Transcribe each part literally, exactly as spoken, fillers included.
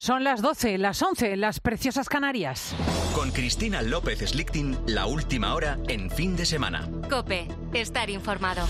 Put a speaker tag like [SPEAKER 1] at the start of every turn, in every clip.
[SPEAKER 1] Son las doce, las once, las preciosas Canarias.
[SPEAKER 2] Con Cristina López Slichting, la última hora en fin de semana.
[SPEAKER 3] COPE, estar informado.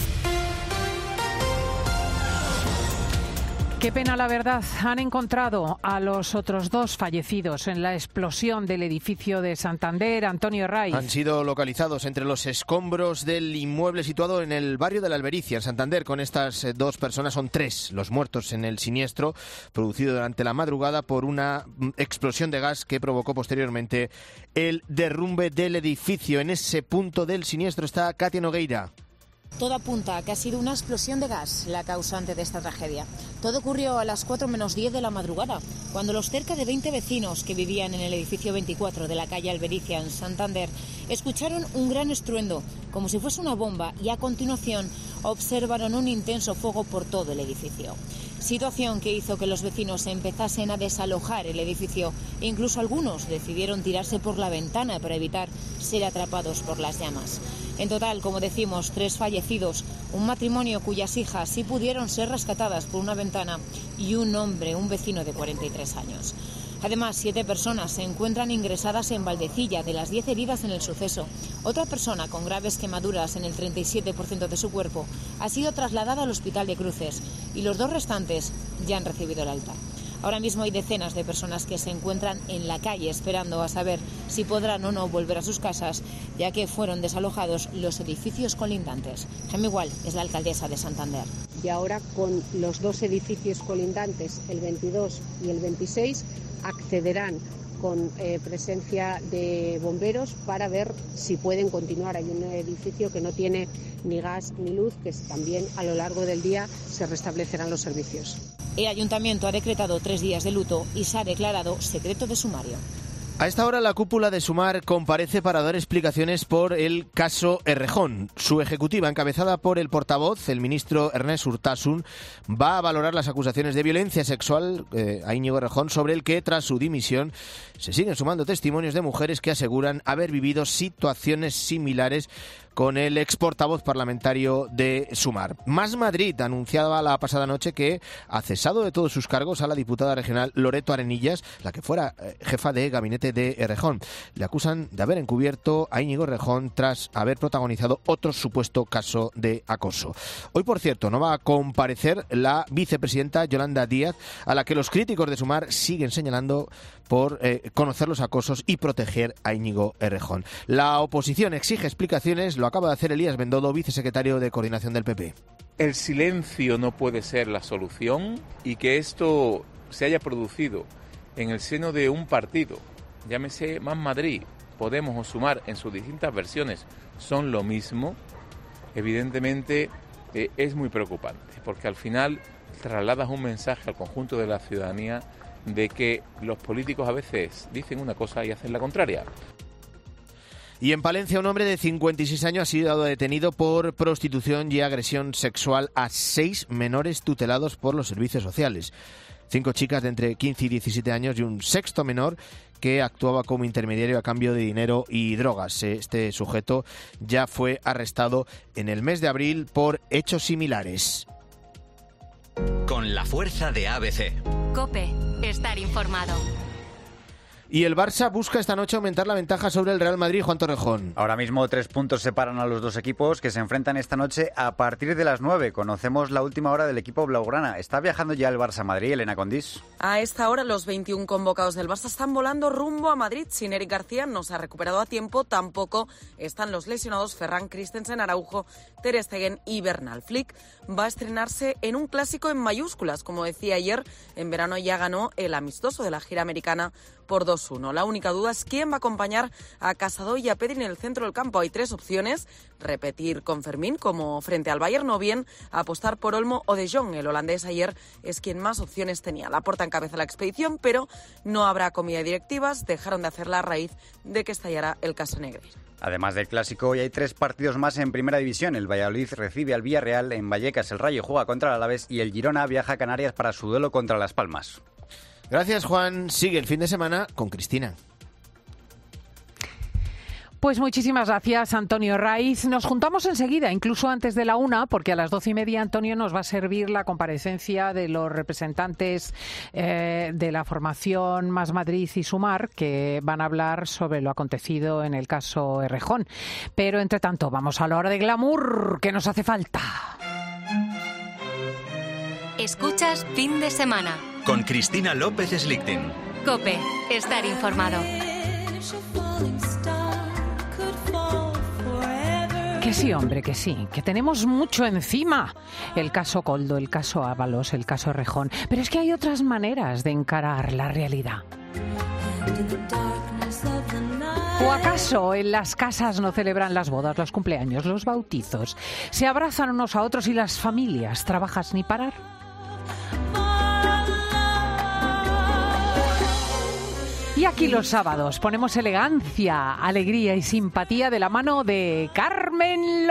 [SPEAKER 1] Qué pena, la verdad. Han encontrado a los otros dos fallecidos en la explosión del edificio de Santander. Antonio Raiz.
[SPEAKER 4] Han sido localizados entre los escombros del inmueble situado en el barrio de la Albericia, en Santander. Con estas dos personas son tres los muertos en el siniestro producido durante la madrugada por una explosión de gas que provocó posteriormente el derrumbe del edificio. En ese punto del siniestro está Katia Nogueira.
[SPEAKER 5] Todo apunta a que ha sido una explosión de gas la causante de esta tragedia. Todo ocurrió a las cuatro menos diez de la madrugada, cuando los cerca de veinte vecinos que vivían en el edificio veinticuatro de la calle Albericia, en Santander, escucharon un gran estruendo, como si fuese una bomba, y a continuación observaron un intenso fuego por todo el edificio. Situación que hizo que los vecinos empezasen a desalojar el edificio. Incluso algunos decidieron tirarse por la ventana para evitar ser atrapados por las llamas. En total, como decimos, tres fallecidos, un matrimonio cuyas hijas sí pudieron ser rescatadas por una ventana y un hombre, un vecino de cuarenta y tres años. Además, siete personas se encuentran ingresadas en Valdecilla, de las diez heridas en el suceso. Otra persona con graves quemaduras en el treinta y siete por ciento de su cuerpo ha sido trasladada al Hospital de Cruces y los dos restantes ya han recibido el alta. Ahora mismo hay decenas de personas que se encuentran en la calle esperando a saber si podrán o no volver a sus casas, ya que fueron desalojados los edificios colindantes. Jaime Igual es la alcaldesa de Santander.
[SPEAKER 6] Y ahora con los dos edificios colindantes, el veintidós y el veintiséis, accederán con eh, presencia de bomberos para ver si pueden continuar. Hay un edificio que no tiene ni gas ni luz, que también a lo largo del día se restablecerán los servicios.
[SPEAKER 5] El ayuntamiento ha decretado tres días de luto y se ha declarado secreto de sumario.
[SPEAKER 4] A esta hora la cúpula de Sumar comparece para dar explicaciones por el caso Errejón. Su ejecutiva, encabezada por el portavoz, el ministro Ernest Urtasun, va a valorar las acusaciones de violencia sexual eh, a Íñigo Errejón, sobre el que, tras su dimisión, se siguen sumando testimonios de mujeres que aseguran haber vivido situaciones similares con el ex portavoz parlamentario de Sumar. Más Madrid anunciaba la pasada noche que ha cesado de todos sus cargos a la diputada regional Loreto Arenillas, la que fuera eh, jefa de gabinete de Errejón. Le acusan de haber encubierto a Íñigo Errejón tras haber protagonizado otro supuesto caso de acoso. Hoy, por cierto, no va a comparecer la vicepresidenta Yolanda Díaz, a la que los críticos de Sumar siguen señalando por eh, conocer los acosos y proteger a Íñigo Errejón. La oposición exige explicaciones. Lo acaba de hacer Elías Bendodo, vicesecretario de Coordinación del P P.
[SPEAKER 7] El silencio no puede ser la solución, y que esto se haya producido en el seno de un partido, llámese Más Madrid, Podemos o Sumar, en sus distintas versiones son lo mismo, evidentemente eh, es muy preocupante, porque al final trasladas un mensaje al conjunto de la ciudadanía de que los políticos a veces dicen una cosa y hacen la contraria.
[SPEAKER 4] Y en Palencia, un hombre de cincuenta y seis años ha sido detenido por prostitución y agresión sexual a seis menores tutelados por los servicios sociales. Cinco chicas de entre quince y diecisiete años y un sexto menor que actuaba como intermediario a cambio de dinero y drogas. Este sujeto ya fue arrestado en el mes de abril por hechos similares.
[SPEAKER 2] Con la fuerza de A B C.
[SPEAKER 3] COPE, estar informado.
[SPEAKER 4] Y el Barça busca esta noche aumentar la ventaja sobre el Real Madrid. Juan Torrejón.
[SPEAKER 8] Ahora mismo tres puntos separan a los dos equipos, que se enfrentan esta noche a partir de las nueve. Conocemos la última hora del equipo blaugrana. ¿Está viajando ya el Barça a Madrid, Elena Condís?
[SPEAKER 9] A esta hora los veintiún convocados del Barça están volando rumbo a Madrid. Sin Eric García no se ha recuperado a tiempo. Tampoco están los lesionados Ferran, Christensen, Araujo, Ter Stegen y Bernal. Flick va a estrenarse en un clásico en mayúsculas. Como decía ayer, en verano ya ganó el amistoso de la gira americana por dos uno. La única duda es quién va a acompañar a Casado y a Pedri en el centro del campo. Hay tres opciones: repetir con Fermín como frente al Bayern, o bien apostar por Olmo o De Jong. El holandés ayer es quien más opciones tenía. Laporta encabeza la expedición, pero no habrá comida de directivas. Dejaron de hacerla a raíz de que estallara el caso Negreira.
[SPEAKER 8] Además del clásico, hoy hay tres partidos más en primera división. El Valladolid recibe al Villarreal, en Vallecas el Rayo juega contra el Alavés y el Girona viaja a Canarias para su duelo contra Las Palmas.
[SPEAKER 4] Gracias, Juan. Sigue el fin de semana con Cristina.
[SPEAKER 1] Pues muchísimas gracias, Antonio Raiz. Nos juntamos enseguida, incluso antes de la una, porque a las doce y media, Antonio, nos va a servir la comparecencia de los representantes eh, de la formación Más Madrid y Sumar, que van a hablar sobre lo acontecido en el caso Errejón. Pero, entre tanto, vamos a la hora de glamour, que nos hace falta.
[SPEAKER 3] Escuchas Fin de Semana.
[SPEAKER 2] Con Cristina López Slichting.
[SPEAKER 3] COPE. Estar informado.
[SPEAKER 1] Que sí, hombre, que sí, que tenemos mucho encima. El caso Coldo, el caso Ábalos, el caso Errejón. Pero es que hay otras maneras de encarar la realidad. ¿O acaso en las casas no celebran las bodas, los cumpleaños, los bautizos? ¿Se abrazan unos a otros y las familias trabajan ni parar? Y aquí los sábados ponemos elegancia, alegría y simpatía de la mano de Carmen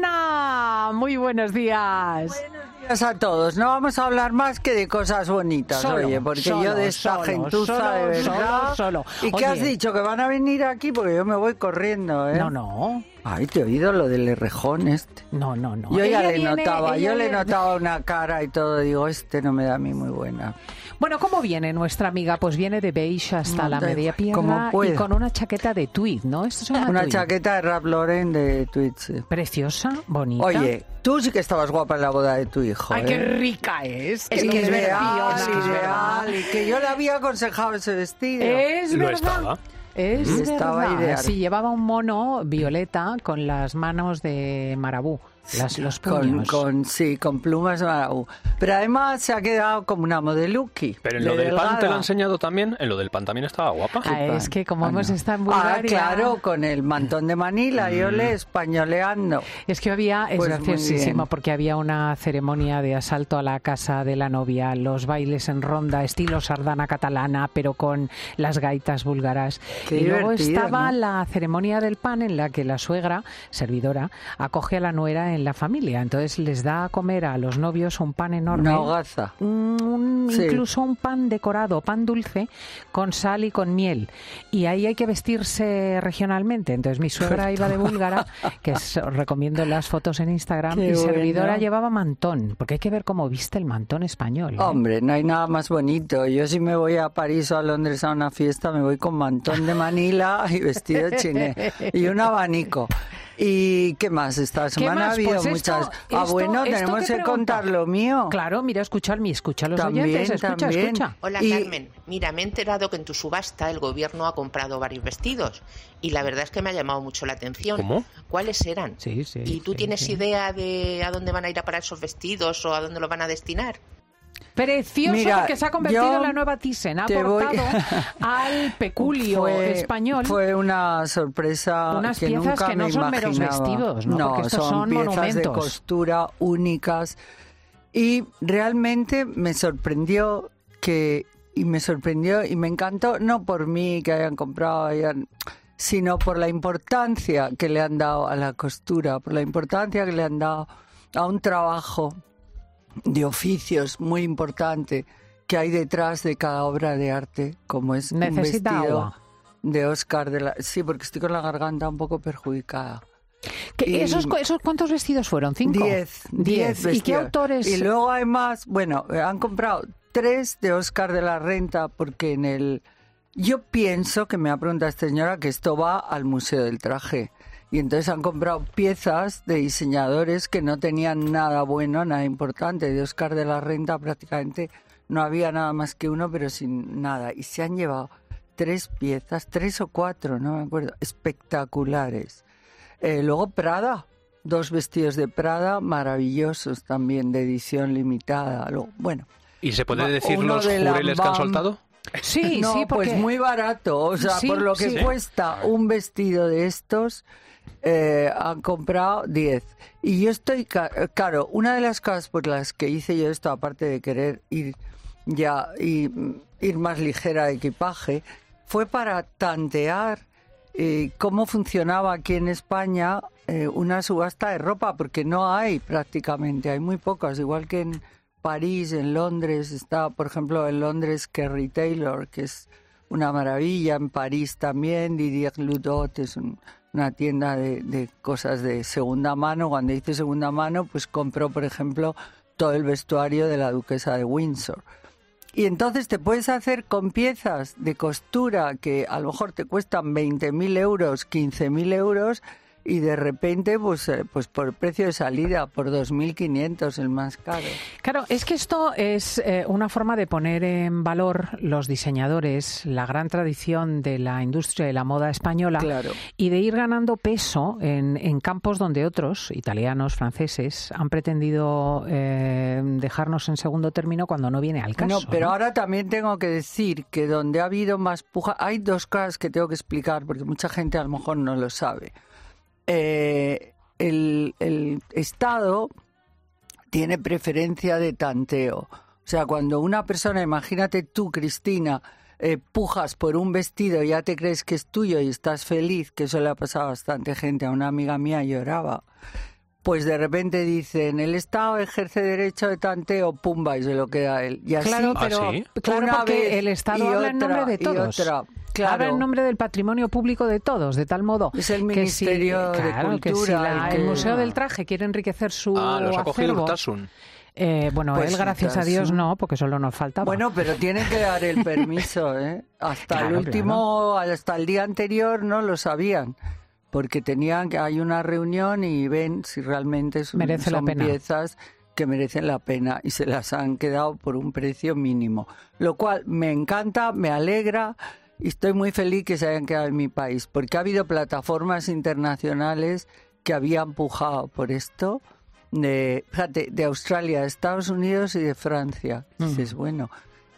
[SPEAKER 1] Lomana. Muy buenos días.
[SPEAKER 10] Buenos días a todos. No vamos a hablar más que de cosas bonitas,
[SPEAKER 1] solo,
[SPEAKER 10] oye, porque
[SPEAKER 1] solo,
[SPEAKER 10] yo de esta
[SPEAKER 1] solo,
[SPEAKER 10] gentuza
[SPEAKER 1] solo,
[SPEAKER 10] de verdad.
[SPEAKER 1] Solo, solo.
[SPEAKER 10] ¿Y
[SPEAKER 1] Oye,
[SPEAKER 10] qué has dicho? ¿Que van a venir aquí? Porque yo me voy corriendo, ¿eh?
[SPEAKER 1] No, no.
[SPEAKER 10] Ay, te he oído lo del Errejón este.
[SPEAKER 1] No, no, no.
[SPEAKER 10] Yo ya
[SPEAKER 1] Ella
[SPEAKER 10] le
[SPEAKER 1] viene,
[SPEAKER 10] notaba,
[SPEAKER 1] ella
[SPEAKER 10] yo le
[SPEAKER 1] viene-
[SPEAKER 10] notaba una cara y todo. Digo, este no me da a mí muy buena.
[SPEAKER 1] Bueno, ¿cómo viene nuestra amiga? Pues viene de beige hasta
[SPEAKER 10] No,
[SPEAKER 1] la
[SPEAKER 10] da
[SPEAKER 1] media
[SPEAKER 10] igual, como
[SPEAKER 1] pierna y
[SPEAKER 10] pueda.
[SPEAKER 1] con una chaqueta de tweed, ¿no? Esto es una,
[SPEAKER 10] Una
[SPEAKER 1] tweed.
[SPEAKER 10] chaqueta de Ralph Lauren de Twitch.
[SPEAKER 1] Preciosa, bonita.
[SPEAKER 10] Oye, tú sí que estabas guapa en la boda de tu hijo,
[SPEAKER 1] ¡Ay,
[SPEAKER 10] ¿eh?
[SPEAKER 1] qué rica es!
[SPEAKER 10] Es
[SPEAKER 1] Qué
[SPEAKER 10] que es
[SPEAKER 1] preciosa,
[SPEAKER 10] real,
[SPEAKER 1] es
[SPEAKER 10] es
[SPEAKER 1] verdad.
[SPEAKER 10] real. Y que yo le había aconsejado ese vestido.
[SPEAKER 1] Es
[SPEAKER 11] Lo
[SPEAKER 1] verdad.
[SPEAKER 11] estaba.
[SPEAKER 1] Es
[SPEAKER 10] Mm. Estaba
[SPEAKER 1] verdad.
[SPEAKER 10] ideal.
[SPEAKER 1] Sí, llevaba un mono violeta con las manos de marabú, las, los
[SPEAKER 10] Con,
[SPEAKER 1] puños.
[SPEAKER 10] con, sí, con plumas de marabú. Pero además se ha quedado como una modeluki.
[SPEAKER 11] Pero en
[SPEAKER 10] de
[SPEAKER 11] lo del pan te lo
[SPEAKER 10] delgada.
[SPEAKER 11] he enseñado también. En lo del pan también estaba guapa.
[SPEAKER 1] Ah, es que como
[SPEAKER 10] Ah,
[SPEAKER 1] hemos
[SPEAKER 10] no.
[SPEAKER 1] estado en
[SPEAKER 10] Ah,
[SPEAKER 1] Bulgaria...
[SPEAKER 10] claro, con el mantón de Manila, yo le españoleando.
[SPEAKER 1] Es que había, es
[SPEAKER 10] Pues muy
[SPEAKER 1] graciosísimo,
[SPEAKER 10] bien.
[SPEAKER 1] porque había una ceremonia de asalto a la casa de la novia, los bailes en ronda, estilo sardana catalana, pero con las gaitas búlgaras.
[SPEAKER 10] Qué
[SPEAKER 1] y luego
[SPEAKER 10] divertido,
[SPEAKER 1] estaba
[SPEAKER 10] ¿no?
[SPEAKER 1] la ceremonia del pan en la que la suegra, servidora, acoge a la nuera en la familia. Entonces les da a comer a los novios un pan enorme.
[SPEAKER 10] Una hogaza.
[SPEAKER 1] Un-
[SPEAKER 10] Sí.
[SPEAKER 1] Incluso un pan decorado, pan dulce, con sal y con miel. Y ahí hay que vestirse regionalmente. Entonces mi suegra iba de búlgara, que es- os recomiendo las fotos en Instagram,
[SPEAKER 10] Qué
[SPEAKER 1] y servidora
[SPEAKER 10] bueno.
[SPEAKER 1] llevaba mantón, porque hay que ver cómo viste el mantón español. ¿eh?
[SPEAKER 10] Hombre, no hay nada más bonito. Yo si me voy a París o a Londres a una fiesta, me voy con mantón de Manila y vestido chiné y un abanico. ¿Y qué más? Esta semana
[SPEAKER 1] más?
[SPEAKER 10] ha habido
[SPEAKER 1] Pues esto-
[SPEAKER 10] muchas... ah,
[SPEAKER 1] esto-
[SPEAKER 10] bueno,
[SPEAKER 1] esto
[SPEAKER 10] tenemos
[SPEAKER 1] que
[SPEAKER 10] que
[SPEAKER 1] pregunta.
[SPEAKER 10] contar lo mío.
[SPEAKER 1] Claro, mira, escucha, al- escucha a los
[SPEAKER 10] También,
[SPEAKER 1] oyentes, escucha,
[SPEAKER 10] también.
[SPEAKER 1] escucha.
[SPEAKER 12] Hola
[SPEAKER 10] Y-
[SPEAKER 12] Carmen, mira, me he enterado que en tu subasta el gobierno ha comprado varios vestidos y la verdad es que me ha llamado mucho la atención.
[SPEAKER 11] ¿Cómo?
[SPEAKER 12] ¿Cuáles eran?
[SPEAKER 1] Sí, sí.
[SPEAKER 12] ¿Y tú
[SPEAKER 1] sí,
[SPEAKER 12] tienes
[SPEAKER 1] sí.
[SPEAKER 12] idea de a dónde van a ir a parar esos vestidos o a dónde los van a destinar?
[SPEAKER 1] Precioso,
[SPEAKER 10] Mira,
[SPEAKER 1] porque se ha convertido
[SPEAKER 10] yo
[SPEAKER 1] en la nueva Thyssen. Ha
[SPEAKER 10] te voy-
[SPEAKER 1] aportado al peculio
[SPEAKER 10] Fue-
[SPEAKER 1] español.
[SPEAKER 10] Fue una sorpresa
[SPEAKER 1] Unas
[SPEAKER 10] que
[SPEAKER 1] piezas
[SPEAKER 10] nunca
[SPEAKER 1] que no
[SPEAKER 10] me
[SPEAKER 1] son meros
[SPEAKER 10] imaginaba.
[SPEAKER 1] vestidos, ¿no? Porque estos
[SPEAKER 10] son,
[SPEAKER 1] son
[SPEAKER 10] piezas de
[SPEAKER 1] monumentos.
[SPEAKER 10] costura únicas. Y realmente me sorprendió que y me sorprendió y me encantó, no por mí que hayan comprado, hayan, sino por la importancia que le han dado a la costura, por la importancia que le han dado a un trabajo de oficios muy importante que hay detrás de cada obra de arte, como es un
[SPEAKER 1] Necesita
[SPEAKER 10] vestido
[SPEAKER 1] agua.
[SPEAKER 10] de Oscar de la... Sí, porque estoy con la garganta un poco perjudicada.
[SPEAKER 1] ¿Qué-
[SPEAKER 10] Y-
[SPEAKER 1] esos, ¿Esos cuántos vestidos fueron? ¿Cinco?
[SPEAKER 10] Diez. Diez
[SPEAKER 1] ¿Y qué
[SPEAKER 10] vestidos.
[SPEAKER 1] autores?
[SPEAKER 10] Y luego además, bueno, eh, han comprado tres de Oscar de la Renta porque en el... Yo pienso que me ha preguntado esta señora que esto va al Museo del Traje. Y entonces han comprado piezas de diseñadores que no tenían nada bueno, nada importante. De Oscar de la Renta prácticamente no había nada más que uno, pero sin nada. Y se han llevado tres piezas, tres o cuatro, no me acuerdo, espectaculares. Eh, luego Prada, dos vestidos de Prada maravillosos también, de edición limitada. Luego, bueno,
[SPEAKER 11] ¿Y se puede
[SPEAKER 10] Va-
[SPEAKER 11] decir
[SPEAKER 10] uno
[SPEAKER 11] los
[SPEAKER 10] de
[SPEAKER 11] jureles que han
[SPEAKER 10] Lambam.
[SPEAKER 11] soltado?
[SPEAKER 1] Sí,
[SPEAKER 10] no,
[SPEAKER 1] sí, porque...
[SPEAKER 10] pues muy barato. O sea,
[SPEAKER 1] Sí,
[SPEAKER 10] por lo que
[SPEAKER 1] sí.
[SPEAKER 10] cuesta un vestido de estos, eh, han comprado diez. Y yo estoy, ca- claro, una de las cosas por las que hice yo esto, aparte de querer ir ya y mm, ir más ligera de equipaje, fue para tantear eh, cómo funcionaba aquí en España eh, una subasta de ropa, porque no hay prácticamente, hay muy pocas, igual que en París, en Londres, está, por ejemplo, en Londres Kerry Taylor, que es una maravilla, en París también, Didier Ludot es un una tienda de, de cosas de segunda mano. Cuando dice segunda mano, pues compró, por ejemplo, todo el vestuario de la duquesa de Windsor. Y entonces te puedes hacer con piezas de costura que a lo mejor te cuestan veinte mil euros, quince mil euros, y de repente, pues, pues por precio de salida, por dos mil quinientos, el más caro.
[SPEAKER 1] Claro, es que esto es eh, una forma de poner en valor los diseñadores, la gran tradición de la industria de la moda española,
[SPEAKER 10] claro,
[SPEAKER 1] y de ir ganando peso en, en campos donde otros, italianos, franceses, han pretendido eh, dejarnos en segundo término cuando no viene al caso.
[SPEAKER 10] No, pero
[SPEAKER 1] ¿no?
[SPEAKER 10] ahora también tengo que decir que donde ha habido más puja, hay dos cosas que tengo que explicar, porque mucha gente a lo mejor no lo sabe. Eh, el, el Estado tiene preferencia de tanteo. O sea, cuando una persona, imagínate tú, Cristina, eh, pujas por un vestido y ya te crees que es tuyo y estás feliz, que eso le ha pasado a bastante gente, a una amiga mía lloraba, pues de repente dicen, el Estado ejerce derecho de tanteo, pumba, y se lo queda a él. Y así,
[SPEAKER 1] claro, pero,
[SPEAKER 11] ¿Ah, sí?
[SPEAKER 1] claro, porque el Estado habla
[SPEAKER 10] otra,
[SPEAKER 1] en nombre de todos.
[SPEAKER 10] Y otra. Claro.
[SPEAKER 1] Habla en nombre del patrimonio público de todos, de tal modo
[SPEAKER 10] es el
[SPEAKER 1] que si,
[SPEAKER 10] Ministerio de
[SPEAKER 1] claro,
[SPEAKER 10] Cultura,
[SPEAKER 1] que si la,
[SPEAKER 10] el,
[SPEAKER 1] el
[SPEAKER 10] que...
[SPEAKER 1] Museo del Traje quiere enriquecer su
[SPEAKER 11] Ah, los ha cogido
[SPEAKER 1] acervo,
[SPEAKER 11] Urtasun.
[SPEAKER 1] Eh, bueno,
[SPEAKER 10] Pues
[SPEAKER 1] él, gracias
[SPEAKER 10] Urtasun.
[SPEAKER 1] a Dios, no, porque solo nos faltaba.
[SPEAKER 10] Bueno, pero tienen que dar el permiso, ¿eh? Hasta
[SPEAKER 1] Claro,
[SPEAKER 10] el último, claro. hasta el día anterior no lo sabían, porque tenían que hay una reunión y ven si realmente son,
[SPEAKER 1] Merece la
[SPEAKER 10] son
[SPEAKER 1] pena.
[SPEAKER 10] piezas que merecen la pena y se las han quedado por un precio mínimo, lo cual me encanta, me alegra. Y estoy muy feliz que se hayan quedado en mi país, porque ha habido plataformas internacionales que habían pujado por esto, de, fíjate, de Australia, de Estados Unidos y de Francia. Mm. Dices, bueno,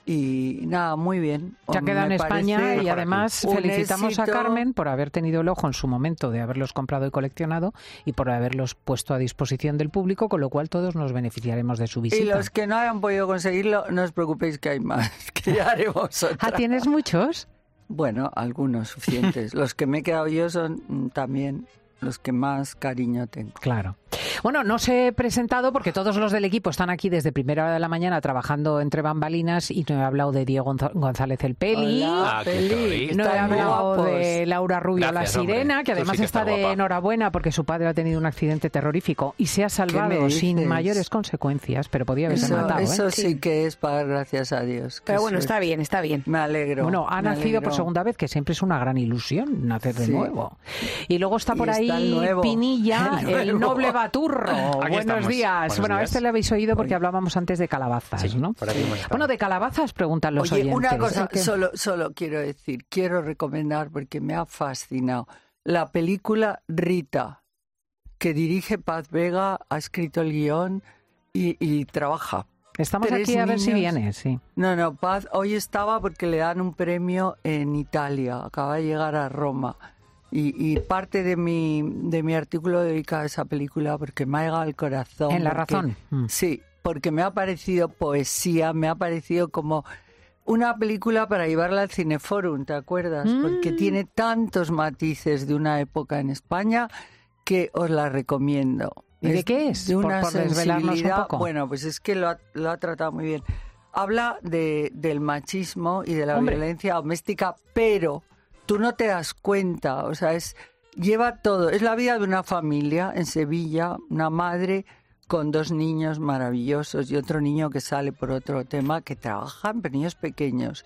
[SPEAKER 10] y nada, muy bien.
[SPEAKER 1] Ya queda en España y además felicitamos
[SPEAKER 10] éxito.
[SPEAKER 1] a Carmen por haber tenido el ojo en su momento de haberlos comprado y coleccionado y por haberlos puesto a disposición del público, con lo cual todos nos beneficiaremos de su visita.
[SPEAKER 10] Y los que no hayan podido conseguirlo, no os preocupéis que hay más, que ya haremos otra.
[SPEAKER 1] ¿Ah, tienes muchos?
[SPEAKER 10] Bueno, algunos suficientes. Los que me he quedado yo son mm, también los que más cariño tengo.
[SPEAKER 1] Claro. Bueno, no se he presentado porque todos los del equipo están aquí desde primera hora de la mañana trabajando entre bambalinas y no he hablado de Diego González el Peli.
[SPEAKER 10] Hola,
[SPEAKER 11] Ah,
[SPEAKER 10] Peli.
[SPEAKER 11] qué
[SPEAKER 1] No he
[SPEAKER 10] Están
[SPEAKER 1] hablado
[SPEAKER 10] guapos.
[SPEAKER 1] de Laura Rubio,
[SPEAKER 11] Gracias,
[SPEAKER 1] la sirena,
[SPEAKER 11] hombre.
[SPEAKER 1] que
[SPEAKER 11] Tú
[SPEAKER 1] además
[SPEAKER 11] sí que
[SPEAKER 1] está
[SPEAKER 11] estás
[SPEAKER 1] de
[SPEAKER 11] guapa.
[SPEAKER 1] enhorabuena porque su padre ha tenido un accidente terrorífico y se ha salvado
[SPEAKER 10] me
[SPEAKER 1] sin
[SPEAKER 10] dices?
[SPEAKER 1] mayores consecuencias, pero podía haberse
[SPEAKER 10] Eso,
[SPEAKER 1] matado. ¿eh?
[SPEAKER 10] eso sí que es para gracias a Dios.
[SPEAKER 13] Pero
[SPEAKER 10] Qué
[SPEAKER 13] bueno,
[SPEAKER 10] suerte.
[SPEAKER 13] está bien, está bien.
[SPEAKER 10] Me alegro.
[SPEAKER 1] Bueno, ha
[SPEAKER 10] me
[SPEAKER 1] nacido por
[SPEAKER 10] alegro.
[SPEAKER 1] segunda vez, que siempre es una gran ilusión nacer de
[SPEAKER 10] Sí.
[SPEAKER 1] nuevo. Y luego está
[SPEAKER 10] Y
[SPEAKER 1] por
[SPEAKER 10] está el
[SPEAKER 1] ahí
[SPEAKER 10] nuevo.
[SPEAKER 1] Pinilla,
[SPEAKER 10] El
[SPEAKER 1] el,
[SPEAKER 10] nuevo.
[SPEAKER 1] noble Baturro.
[SPEAKER 11] Aquí
[SPEAKER 1] Buenos
[SPEAKER 11] estamos.
[SPEAKER 1] días.
[SPEAKER 11] Buenos
[SPEAKER 1] bueno, a
[SPEAKER 11] días.
[SPEAKER 1] este le habéis oído porque hablábamos antes de calabazas,
[SPEAKER 8] Sí,
[SPEAKER 1] ¿no?
[SPEAKER 8] por aquí hemos estado.
[SPEAKER 1] Bueno, de calabazas preguntan los
[SPEAKER 10] Oye,
[SPEAKER 1] oyentes.
[SPEAKER 10] una cosa,
[SPEAKER 1] ¿eh? Que-
[SPEAKER 10] solo, solo quiero decir, quiero recomendar porque me ha fascinado la película Rita, que dirige Paz Vega, ha escrito el guión y, y trabaja.
[SPEAKER 1] Estamos
[SPEAKER 10] Tres
[SPEAKER 1] aquí a ver si
[SPEAKER 10] niños.
[SPEAKER 1] viene, sí.
[SPEAKER 10] No, no, Paz hoy estaba porque le dan un premio en Italia, acaba de llegar a Roma. Y, y parte de mi, de mi artículo dedicado a esa película porque me ha llegado al corazón.
[SPEAKER 1] En La
[SPEAKER 10] porque-
[SPEAKER 1] Razón. Mm.
[SPEAKER 10] Sí, porque me ha parecido poesía, me ha parecido como una película para llevarla al Cineforum, ¿te acuerdas?
[SPEAKER 1] Mm.
[SPEAKER 10] Porque tiene tantos matices de una época en España que os la recomiendo.
[SPEAKER 1] ¿Y de qué es?
[SPEAKER 10] De
[SPEAKER 1] Por-
[SPEAKER 10] una
[SPEAKER 1] por desvelarnos un
[SPEAKER 10] sensibilidad.
[SPEAKER 1] poco.
[SPEAKER 10] Bueno, pues es que lo ha, lo ha tratado muy bien. Habla de, del machismo y de la
[SPEAKER 1] Hombre.
[SPEAKER 10] violencia doméstica, pero tú no te das cuenta, o sea, es lleva todo. Es la vida de una familia en Sevilla, una madre con dos niños maravillosos y otro niño que sale por otro tema, que trabajan, pero niños pequeños.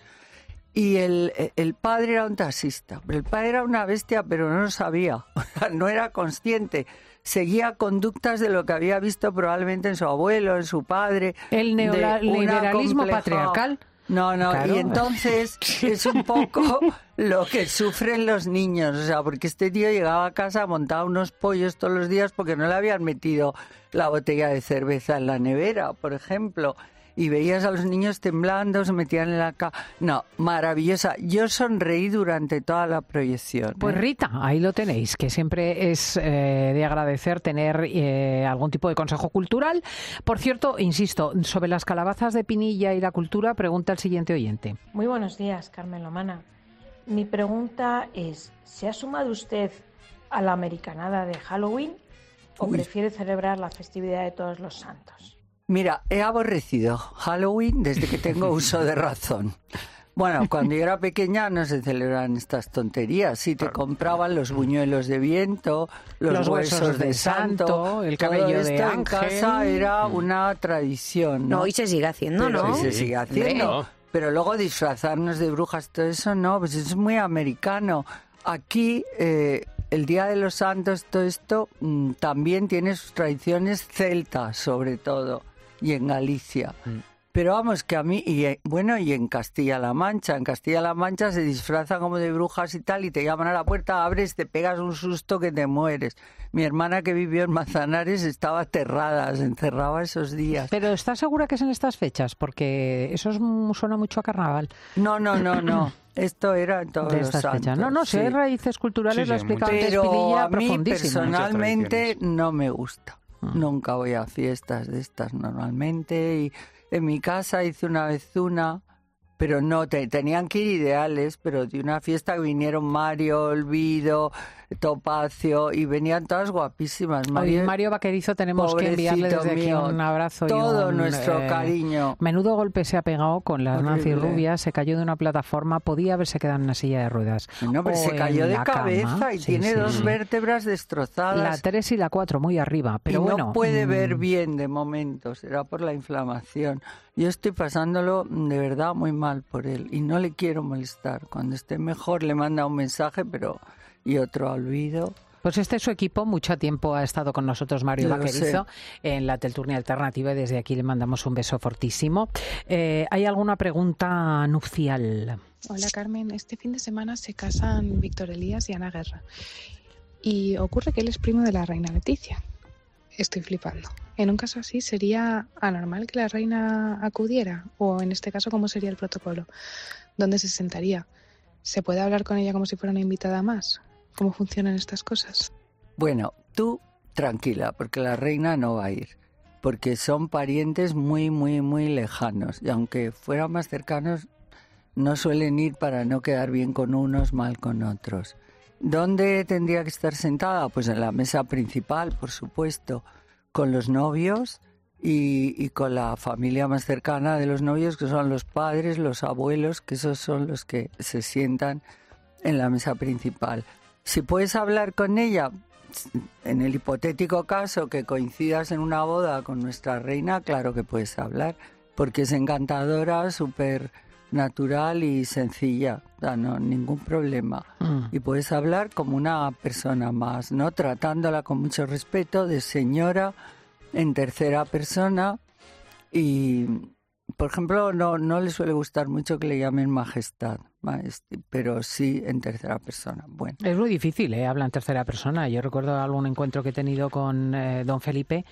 [SPEAKER 10] Y el, el padre era un taxista. El padre era una bestia, pero no lo sabía. O sea, no era consciente. Seguía conductas de lo que había visto probablemente en su abuelo, en su padre.
[SPEAKER 1] El
[SPEAKER 10] de
[SPEAKER 1] neola-
[SPEAKER 10] una
[SPEAKER 1] liberalismo
[SPEAKER 10] compleja-
[SPEAKER 1] patriarcal.
[SPEAKER 10] No, no,
[SPEAKER 1] Claro.
[SPEAKER 10] y entonces es un poco lo que sufren los niños, o sea, porque este tío llegaba a casa, montaba unos pollos todos los días porque no le habían metido la botella de cerveza en la nevera, por ejemplo, y veías a los niños temblando, se metían en la cama. No, maravillosa. Yo sonreí durante toda la proyección.
[SPEAKER 1] Pues
[SPEAKER 10] ¿eh?
[SPEAKER 1] Rita, ahí lo tenéis, que siempre es eh, de agradecer tener eh, algún tipo de consejo cultural. Por cierto, insisto, sobre las calabazas de Pinilla y la cultura, pregunta el siguiente oyente.
[SPEAKER 14] Muy buenos días, Carmen Lomana. Mi pregunta es, ¿se ha sumado usted a la americanada de Halloween o
[SPEAKER 10] Uy.
[SPEAKER 14] prefiere celebrar la festividad de Todos los Santos?
[SPEAKER 10] Mira, he aborrecido Halloween desde que tengo uso de razón. Bueno, cuando yo era pequeña no se celebraban estas tonterías. Sí, te compraban los buñuelos de viento, los,
[SPEAKER 1] los huesos, huesos de, de santo, santo, el cabello
[SPEAKER 10] todo esto
[SPEAKER 1] de ángel.
[SPEAKER 10] En casa era una tradición, ¿no?
[SPEAKER 13] No, y se sigue haciendo,
[SPEAKER 10] Pero,
[SPEAKER 13] ¿no?
[SPEAKER 10] Y se sigue haciendo.
[SPEAKER 11] No.
[SPEAKER 10] Pero luego disfrazarnos de brujas, todo eso no, pues es muy americano. Aquí, eh, el Día de los Santos, todo esto mmm, también tiene sus tradiciones celtas, sobre todo, y en Galicia. Mm. Pero vamos, que a mí, y bueno, y en Castilla-La Mancha, en Castilla-La Mancha se disfrazan como de brujas y tal, y te llaman a la puerta, abres, te pegas un susto que te mueres. Mi hermana que vivió en Manzanares estaba aterrada, se encerraba esos días.
[SPEAKER 1] Pero ¿estás segura que es en estas fechas? Porque eso es, suena mucho a carnaval.
[SPEAKER 10] No, no, no, no. Esto era en todos
[SPEAKER 1] de
[SPEAKER 10] los
[SPEAKER 1] estas
[SPEAKER 10] santos.
[SPEAKER 1] Fechas. No, no, si hay
[SPEAKER 10] sí.
[SPEAKER 1] raíces culturales,
[SPEAKER 10] sí,
[SPEAKER 1] lo ha
[SPEAKER 10] sí,
[SPEAKER 1] explicado antes
[SPEAKER 10] Pero
[SPEAKER 1] Pidilla,
[SPEAKER 10] a mí personalmente
[SPEAKER 1] ¿no?
[SPEAKER 10] no me gusta. Mm. Nunca voy a fiestas de estas normalmente y en mi casa hice una vez una, pero no, te, tenían que ir ideales, pero de una fiesta que vinieron Mario, Olvido, Topacio, y venían todas guapísimas.
[SPEAKER 1] Mario, Hoy Mario Vaquerizo tenemos que enviarle desde
[SPEAKER 10] mío,
[SPEAKER 1] aquí un abrazo
[SPEAKER 10] todo
[SPEAKER 1] y un,
[SPEAKER 10] nuestro
[SPEAKER 1] eh,
[SPEAKER 10] cariño.
[SPEAKER 1] Menudo golpe se ha pegado con las
[SPEAKER 10] Horrible.
[SPEAKER 1] Nancy Rubias, se cayó de una plataforma, podía haberse quedado en una silla de ruedas.
[SPEAKER 10] No, pero se cayó de cabeza
[SPEAKER 1] cama.
[SPEAKER 10] y
[SPEAKER 1] sí,
[SPEAKER 10] tiene
[SPEAKER 1] sí,
[SPEAKER 10] dos
[SPEAKER 1] sí.
[SPEAKER 10] vértebras destrozadas.
[SPEAKER 1] La tres y la cuatro muy arriba, pero
[SPEAKER 10] y
[SPEAKER 1] bueno.
[SPEAKER 10] no puede
[SPEAKER 1] mmm...
[SPEAKER 10] ver bien de momento, será por la inflamación. Yo estoy pasándolo de verdad muy mal por él y no le quiero molestar. Cuando esté mejor le manda un mensaje, pero y otro olvido.
[SPEAKER 1] Pues este es su equipo, mucho tiempo ha estado con nosotros Mario
[SPEAKER 10] Lo
[SPEAKER 1] Vaquerizo
[SPEAKER 10] sé.
[SPEAKER 1] en la Tertulia Alternativa y desde aquí le mandamos un beso fortísimo. Eh, ¿Hay alguna pregunta nupcial?
[SPEAKER 15] Hola Carmen, este fin de semana se casan Víctor Elías y Ana Guerra y ocurre que él es primo de la reina Leticia. Estoy flipando. En un caso así, ¿sería anormal que la reina acudiera? O en este caso, ¿cómo sería el protocolo? ¿Dónde se sentaría? ¿Se puede hablar con ella como si fuera una invitada más? ¿Cómo funcionan estas cosas?
[SPEAKER 10] Bueno, tú tranquila, porque la reina no va a ir, porque son parientes muy, muy, muy lejanos, y aunque fueran más cercanos, no suelen ir para no quedar bien con unos, mal con otros. ¿Dónde tendría que estar sentada? Pues en la mesa principal, por supuesto, con los novios y, y con la familia más cercana de los novios, que son los padres, los abuelos, que esos son los que se sientan en la mesa principal. Si puedes hablar con ella, en el hipotético caso que coincidas en una boda con nuestra reina, claro que puedes hablar, porque es encantadora, súper natural y sencilla, o sea, no, ningún problema. Mm. Y puedes hablar como una persona más, ¿no? Tratándola con mucho respeto, de señora, en tercera persona, y, por ejemplo, no, no le suele gustar mucho que le llamen majestad, pero sí en tercera persona. Bueno.
[SPEAKER 1] Es muy difícil, ¿eh? Habla en tercera persona. Yo recuerdo algún encuentro que he tenido con eh, don Felipe,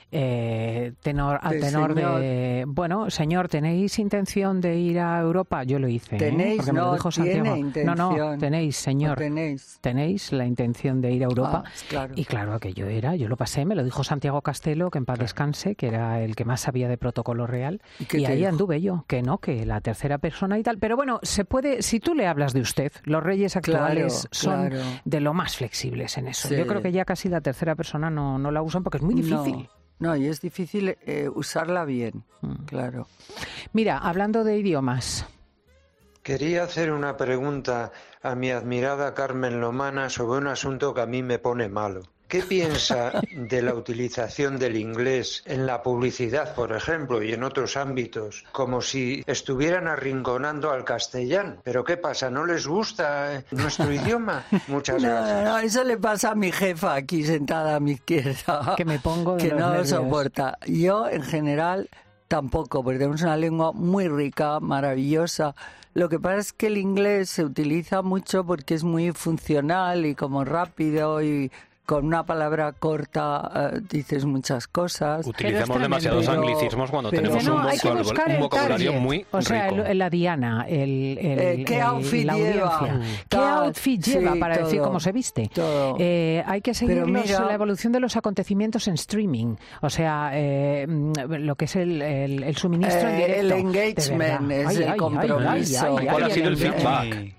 [SPEAKER 1] eh, tenor, al tenor señor. de... Bueno, señor, ¿tenéis intención de ir a Europa? Yo lo hice.
[SPEAKER 10] ¿Tenéis?
[SPEAKER 1] ¿eh? Porque
[SPEAKER 10] no,
[SPEAKER 1] me lo dijo Santiago.
[SPEAKER 10] Tiene intención.
[SPEAKER 1] No, no, tenéis, señor.
[SPEAKER 10] Tenéis.
[SPEAKER 1] Tenéis la intención de ir a Europa.
[SPEAKER 10] Ah, claro.
[SPEAKER 1] Y claro, que yo era, yo lo pasé, me lo dijo Santiago Castelo, que en paz descanse, que era el que más sabía de protocolo real. Y, y ahí dijo? Anduve yo, que no, que la tercera persona y tal. Pero bueno, se puede, si tú le hablas de usted, los reyes actuales claro, son
[SPEAKER 10] claro.
[SPEAKER 1] de lo más flexibles en eso.
[SPEAKER 10] Sí.
[SPEAKER 1] Yo creo que ya casi la tercera persona no, no la usan porque es muy difícil.
[SPEAKER 10] No, no y es difícil eh, usarla bien, mm. claro.
[SPEAKER 1] Mira, hablando de idiomas.
[SPEAKER 16] Quería hacer una pregunta a mi admirada Carmen Lomana sobre un asunto que a mí me pone malo. ¿Qué piensa de la utilización del inglés en la publicidad, por ejemplo, y en otros ámbitos, como si estuvieran arrinconando al castellano? ¿Pero qué pasa? ¿No les gusta nuestro idioma? Muchas
[SPEAKER 10] no,
[SPEAKER 16] gracias.
[SPEAKER 10] No, no, eso le pasa a mi jefa aquí sentada a mi izquierda.
[SPEAKER 1] Que me pongo de
[SPEAKER 10] Que
[SPEAKER 1] los
[SPEAKER 10] no
[SPEAKER 1] nervios.
[SPEAKER 10] lo soporta. Yo, en general, tampoco, porque tenemos una lengua muy rica, maravillosa. Lo que pasa es que el inglés se utiliza mucho porque es muy funcional y como rápido y... Con una palabra corta uh, dices muchas cosas.
[SPEAKER 11] Utilizamos demasiados pero, anglicismos cuando pero, tenemos
[SPEAKER 1] no,
[SPEAKER 11] un,
[SPEAKER 1] hay que buscar
[SPEAKER 11] un
[SPEAKER 1] el
[SPEAKER 11] vocabulario
[SPEAKER 1] target.
[SPEAKER 11] muy
[SPEAKER 1] O sea,
[SPEAKER 11] rico.
[SPEAKER 1] El, la diana, el, el,
[SPEAKER 10] eh, ¿qué
[SPEAKER 1] el,
[SPEAKER 10] outfit
[SPEAKER 1] la
[SPEAKER 10] lleva?
[SPEAKER 1] audiencia. ¿Qué
[SPEAKER 10] Todo,
[SPEAKER 1] outfit lleva
[SPEAKER 10] sí,
[SPEAKER 1] para
[SPEAKER 10] todo,
[SPEAKER 1] decir cómo se viste?
[SPEAKER 10] Eh,
[SPEAKER 1] hay que seguir
[SPEAKER 10] mira,
[SPEAKER 1] los, la evolución de los acontecimientos en streaming. O sea, eh, lo que es el, el, el suministro
[SPEAKER 10] eh,
[SPEAKER 1] en directo.
[SPEAKER 10] El engagement es
[SPEAKER 1] ay,
[SPEAKER 10] el
[SPEAKER 1] ay,
[SPEAKER 10] compromiso.
[SPEAKER 1] Ay, ay, ay,
[SPEAKER 11] ¿Cuál
[SPEAKER 1] ay,
[SPEAKER 11] ha sido el
[SPEAKER 1] engagement.
[SPEAKER 11] feedback?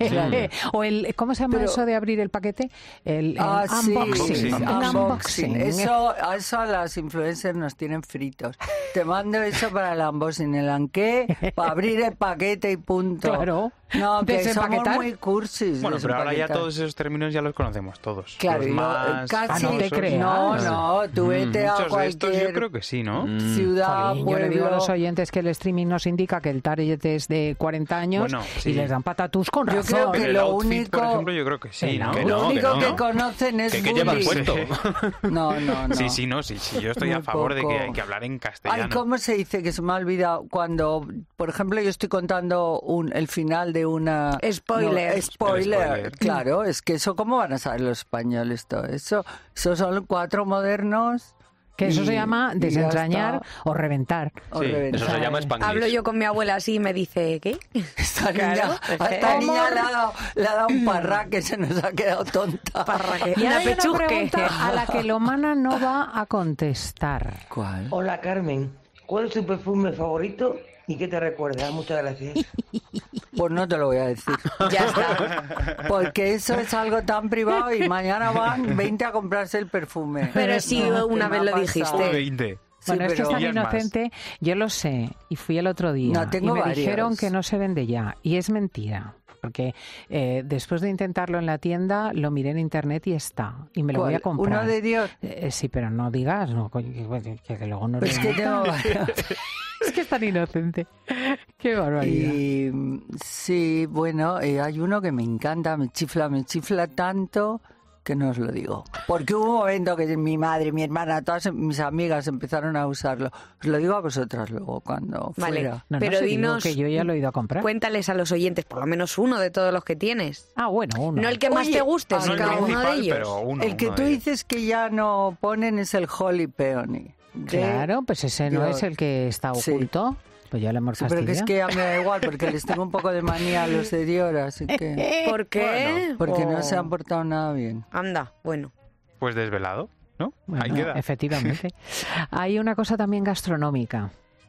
[SPEAKER 1] Claro. O el, ¿cómo se llama
[SPEAKER 10] Pero,
[SPEAKER 1] eso de abrir el paquete? El, el
[SPEAKER 10] ah,
[SPEAKER 1] unboxing.
[SPEAKER 10] Sí,
[SPEAKER 1] El
[SPEAKER 10] unboxing.
[SPEAKER 1] unboxing.
[SPEAKER 10] Eso, a eso a las influencers nos tienen fritos. Te mando eso para el unboxing, el anqué, para abrir el paquete y punto.
[SPEAKER 1] Claro.
[SPEAKER 10] No, que somos muy cursis.
[SPEAKER 13] Bueno, pero ahora ya todos esos términos ya los conocemos todos.
[SPEAKER 10] Claro,
[SPEAKER 13] los
[SPEAKER 10] y
[SPEAKER 13] más
[SPEAKER 10] casi
[SPEAKER 1] no te creas.
[SPEAKER 10] No, no, tú vete a
[SPEAKER 13] Muchos
[SPEAKER 10] cualquier
[SPEAKER 13] de estos yo creo que sí, ¿no?
[SPEAKER 10] ciudad,
[SPEAKER 1] Jolín,
[SPEAKER 10] pueblo.
[SPEAKER 1] yo le digo a los oyentes que el streaming nos indica que el target es de cuarenta años
[SPEAKER 13] Bueno, sí.
[SPEAKER 1] y les dan patatús con
[SPEAKER 10] Yo
[SPEAKER 1] razón.
[SPEAKER 10] creo que
[SPEAKER 13] Pero el
[SPEAKER 10] lo
[SPEAKER 13] outfit,
[SPEAKER 10] único...
[SPEAKER 13] por ejemplo, yo creo que sí, ¿no?
[SPEAKER 11] Que
[SPEAKER 10] Lo
[SPEAKER 11] no,
[SPEAKER 10] único
[SPEAKER 11] que,
[SPEAKER 10] que,
[SPEAKER 11] no.
[SPEAKER 10] conocen es
[SPEAKER 11] que, que lleva el
[SPEAKER 10] bullying.
[SPEAKER 11] puesto.
[SPEAKER 10] No, no, no.
[SPEAKER 13] Sí, sí, no, sí, sí. Yo estoy
[SPEAKER 10] Muy
[SPEAKER 13] a favor de
[SPEAKER 10] poco.
[SPEAKER 13] que hay que hablar en castellano.
[SPEAKER 10] Ay, ¿cómo se dice? Que se me ha olvidado. Cuando, por ejemplo, yo estoy contando un, el final de una...
[SPEAKER 17] Spoiler.
[SPEAKER 10] No, spoiler.
[SPEAKER 13] Spoiler.
[SPEAKER 10] Claro, es que eso, ¿cómo van a saber los españoles todo eso? Esos son cuatro modernos...
[SPEAKER 1] Que eso
[SPEAKER 10] y-
[SPEAKER 1] se llama
[SPEAKER 10] y ya
[SPEAKER 1] desentrañar
[SPEAKER 10] está.
[SPEAKER 1] o reventar.
[SPEAKER 10] O
[SPEAKER 11] Sí,
[SPEAKER 10] reventar.
[SPEAKER 11] eso se llama Spanglish.
[SPEAKER 17] Hablo yo con mi abuela así y me dice, ¿qué?
[SPEAKER 10] Esta
[SPEAKER 17] Claro,
[SPEAKER 10] niña,
[SPEAKER 17] es
[SPEAKER 10] a
[SPEAKER 17] que-
[SPEAKER 10] esta niña le ha, dado, le ha dado un parra que se nos ha quedado tonta.
[SPEAKER 17] Parraque.
[SPEAKER 1] Y
[SPEAKER 17] Una
[SPEAKER 1] ahora hay una
[SPEAKER 17] pechusque.
[SPEAKER 1] pregunta a la que Lomana no va a contestar.
[SPEAKER 10] ¿Cuál?
[SPEAKER 18] Hola Carmen, ¿cuál es tu perfume favorito y qué te recuerda? Muchas gracias.
[SPEAKER 10] Pues no te lo voy a decir.
[SPEAKER 17] Ya está.
[SPEAKER 10] Porque eso es algo tan privado y mañana van veinte a comprarse el perfume.
[SPEAKER 17] Pero sí,
[SPEAKER 10] No,
[SPEAKER 17] una
[SPEAKER 10] ¿qué
[SPEAKER 17] vez
[SPEAKER 10] me
[SPEAKER 17] lo
[SPEAKER 10] ha
[SPEAKER 17] dijiste.
[SPEAKER 10] pasado?
[SPEAKER 13] veinte.
[SPEAKER 10] Sí,
[SPEAKER 1] Bueno, es que es
[SPEAKER 10] pero-
[SPEAKER 1] tan
[SPEAKER 13] Días más.
[SPEAKER 1] inocente, yo lo sé, y fui el otro día,
[SPEAKER 10] No, tengo
[SPEAKER 1] y me
[SPEAKER 10] varios.
[SPEAKER 1] dijeron que no se vende ya, y es mentira. Porque eh, después de intentarlo en la tienda, lo miré en internet y está. Y me lo voy a
[SPEAKER 10] ¿Cuál?
[SPEAKER 1] comprar.
[SPEAKER 10] ¿Uno de Dior?
[SPEAKER 1] Eh, sí, pero no digas, no, coño, que, que- que luego no
[SPEAKER 10] Pues
[SPEAKER 1] le
[SPEAKER 10] que tengo varios.
[SPEAKER 1] Es que es tan inocente. Qué barbaridad.
[SPEAKER 10] Y mm, sí, bueno, eh, hay uno que me encanta, me chifla, me chifla tanto que no os lo digo. Porque hubo un momento que mi madre, mi hermana, todas mis amigas empezaron a usarlo. Os lo digo a vosotras luego, cuando
[SPEAKER 17] Vale,
[SPEAKER 10] fuera.
[SPEAKER 1] No, no,
[SPEAKER 17] pero
[SPEAKER 1] sí, digo
[SPEAKER 17] dinos,
[SPEAKER 1] que yo ya lo he ido a comprar.
[SPEAKER 17] Cuéntales a los oyentes por lo menos uno de todos los que tienes.
[SPEAKER 1] Ah, bueno, uno.
[SPEAKER 17] No el que más
[SPEAKER 10] Oye,
[SPEAKER 17] te guste,
[SPEAKER 10] ah,
[SPEAKER 17] sino
[SPEAKER 10] no el
[SPEAKER 17] uno de
[SPEAKER 13] principal,
[SPEAKER 17] ellos.
[SPEAKER 13] pero uno,
[SPEAKER 10] El que
[SPEAKER 13] uno
[SPEAKER 10] tú
[SPEAKER 13] de ellos.
[SPEAKER 10] dices que ya no ponen es el Holy Peony. de
[SPEAKER 1] Claro, pues ese no
[SPEAKER 10] Dior.
[SPEAKER 1] es el que está
[SPEAKER 10] Sí.
[SPEAKER 1] oculto. Pues ya lo hemos
[SPEAKER 10] Sí, pero que es
[SPEAKER 1] fastidiado.
[SPEAKER 10] que a mí me da igual, porque les tengo un poco de manía a los de Dior, así que...
[SPEAKER 17] ¿Por qué?
[SPEAKER 10] Porque no
[SPEAKER 17] Oh.
[SPEAKER 10] se han portado nada bien.
[SPEAKER 17] Anda, bueno.
[SPEAKER 13] Pues desvelado, ¿no?
[SPEAKER 1] Bueno,
[SPEAKER 13] Ahí queda.
[SPEAKER 1] efectivamente. Hay una cosa también gastronómica.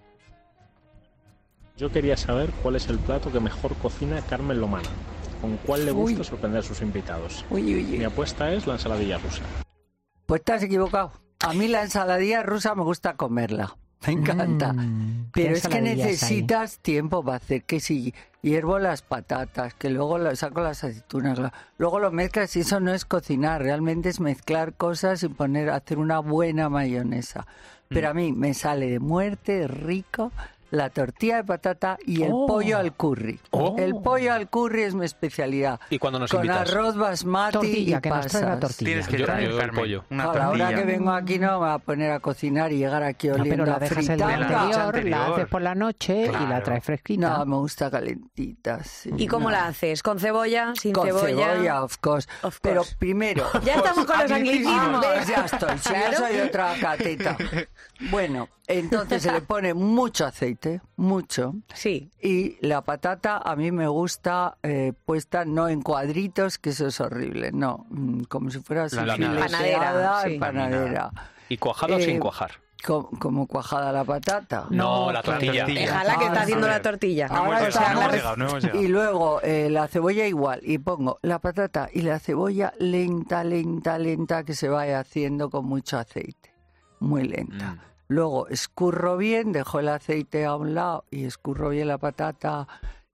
[SPEAKER 19] Yo quería saber cuál es el plato que mejor cocina Carmen Lomana. ¿Con cuál le gusta
[SPEAKER 10] Uy.
[SPEAKER 19] sorprender a sus invitados?
[SPEAKER 10] Uy, uy, uy.
[SPEAKER 19] Mi apuesta es la ensaladilla rusa.
[SPEAKER 10] Pues te has equivocado. A mí la ensaladilla rusa me gusta comerla. Me encanta.
[SPEAKER 1] Mm, ¿qué
[SPEAKER 10] Pero es que
[SPEAKER 1] ensaladillas hay?
[SPEAKER 10] necesitas tiempo para hacer que si hiervo las patatas, que luego lo- saco las aceitunas, lo- luego lo mezclas y eso no es cocinar, realmente es mezclar cosas y poner, hacer una buena mayonesa. Pero a mí me sale de muerte, rico, la tortilla de patata y el
[SPEAKER 11] Oh.
[SPEAKER 10] pollo al curry.
[SPEAKER 11] Oh.
[SPEAKER 10] El pollo al curry es mi especialidad.
[SPEAKER 11] ¿Y cuando nos
[SPEAKER 10] Con
[SPEAKER 11] invitas?
[SPEAKER 10] arroz basmati
[SPEAKER 1] Tortilla,
[SPEAKER 10] y
[SPEAKER 1] que nos traiga
[SPEAKER 10] pasas.
[SPEAKER 1] tortilla.
[SPEAKER 13] Tienes que
[SPEAKER 11] Yo-
[SPEAKER 13] traer,
[SPEAKER 11] yo el
[SPEAKER 13] Carmen,
[SPEAKER 11] pollo.
[SPEAKER 13] una
[SPEAKER 10] Claro, ahora
[SPEAKER 13] tortilla.
[SPEAKER 10] que vengo aquí no me voy a poner a cocinar y llegar aquí
[SPEAKER 1] No,
[SPEAKER 10] oliendo
[SPEAKER 1] pero la
[SPEAKER 10] a
[SPEAKER 1] dejas el día
[SPEAKER 10] fritanga.
[SPEAKER 13] la noche
[SPEAKER 1] anterior, la
[SPEAKER 13] anterior.
[SPEAKER 1] haces por la noche y la
[SPEAKER 13] Claro.
[SPEAKER 1] traes fresquita.
[SPEAKER 10] No, me gusta calentita, sí.
[SPEAKER 17] ¿Y cómo
[SPEAKER 10] no.
[SPEAKER 17] la haces? ¿Con cebolla? ¿Sin
[SPEAKER 10] Con
[SPEAKER 17] cebolla?
[SPEAKER 10] cebolla, of course.
[SPEAKER 17] Of
[SPEAKER 10] Pero
[SPEAKER 17] course.
[SPEAKER 10] primero...
[SPEAKER 17] Ya estamos con los anglicismos.
[SPEAKER 10] ¿Ves? Ya estoy. Si
[SPEAKER 17] Claro.
[SPEAKER 10] yo soy de otra cateta. Bueno, entonces se le pone mucho aceite, mucho.
[SPEAKER 17] Sí.
[SPEAKER 10] Y la patata a mí me gusta eh, puesta no en cuadritos, que eso es horrible, no, mm, como si fuera así
[SPEAKER 11] Laminada.
[SPEAKER 10] fileteada
[SPEAKER 17] Panadera,
[SPEAKER 10] en
[SPEAKER 17] sí.
[SPEAKER 10] panadera.
[SPEAKER 11] ¿Y cuajado o
[SPEAKER 10] Eh,
[SPEAKER 11] sin cuajar?
[SPEAKER 10] Co- como cuajada la patata.
[SPEAKER 11] No, la tortilla.
[SPEAKER 17] Déjala que está
[SPEAKER 10] Ah,
[SPEAKER 17] haciendo
[SPEAKER 10] a
[SPEAKER 17] la
[SPEAKER 10] ver.
[SPEAKER 17] tortilla.
[SPEAKER 13] No hemos
[SPEAKER 10] Ahora
[SPEAKER 13] llegado, no
[SPEAKER 10] estamos-
[SPEAKER 13] hemos llegado, no hemos llegado.
[SPEAKER 10] Y luego eh, la cebolla igual. Y pongo la patata y la cebolla lenta, lenta, lenta, que se vaya haciendo con mucho aceite. Muy lenta.
[SPEAKER 13] Mm.
[SPEAKER 10] Luego escurro bien, dejo el aceite a un lado y escurro bien la patata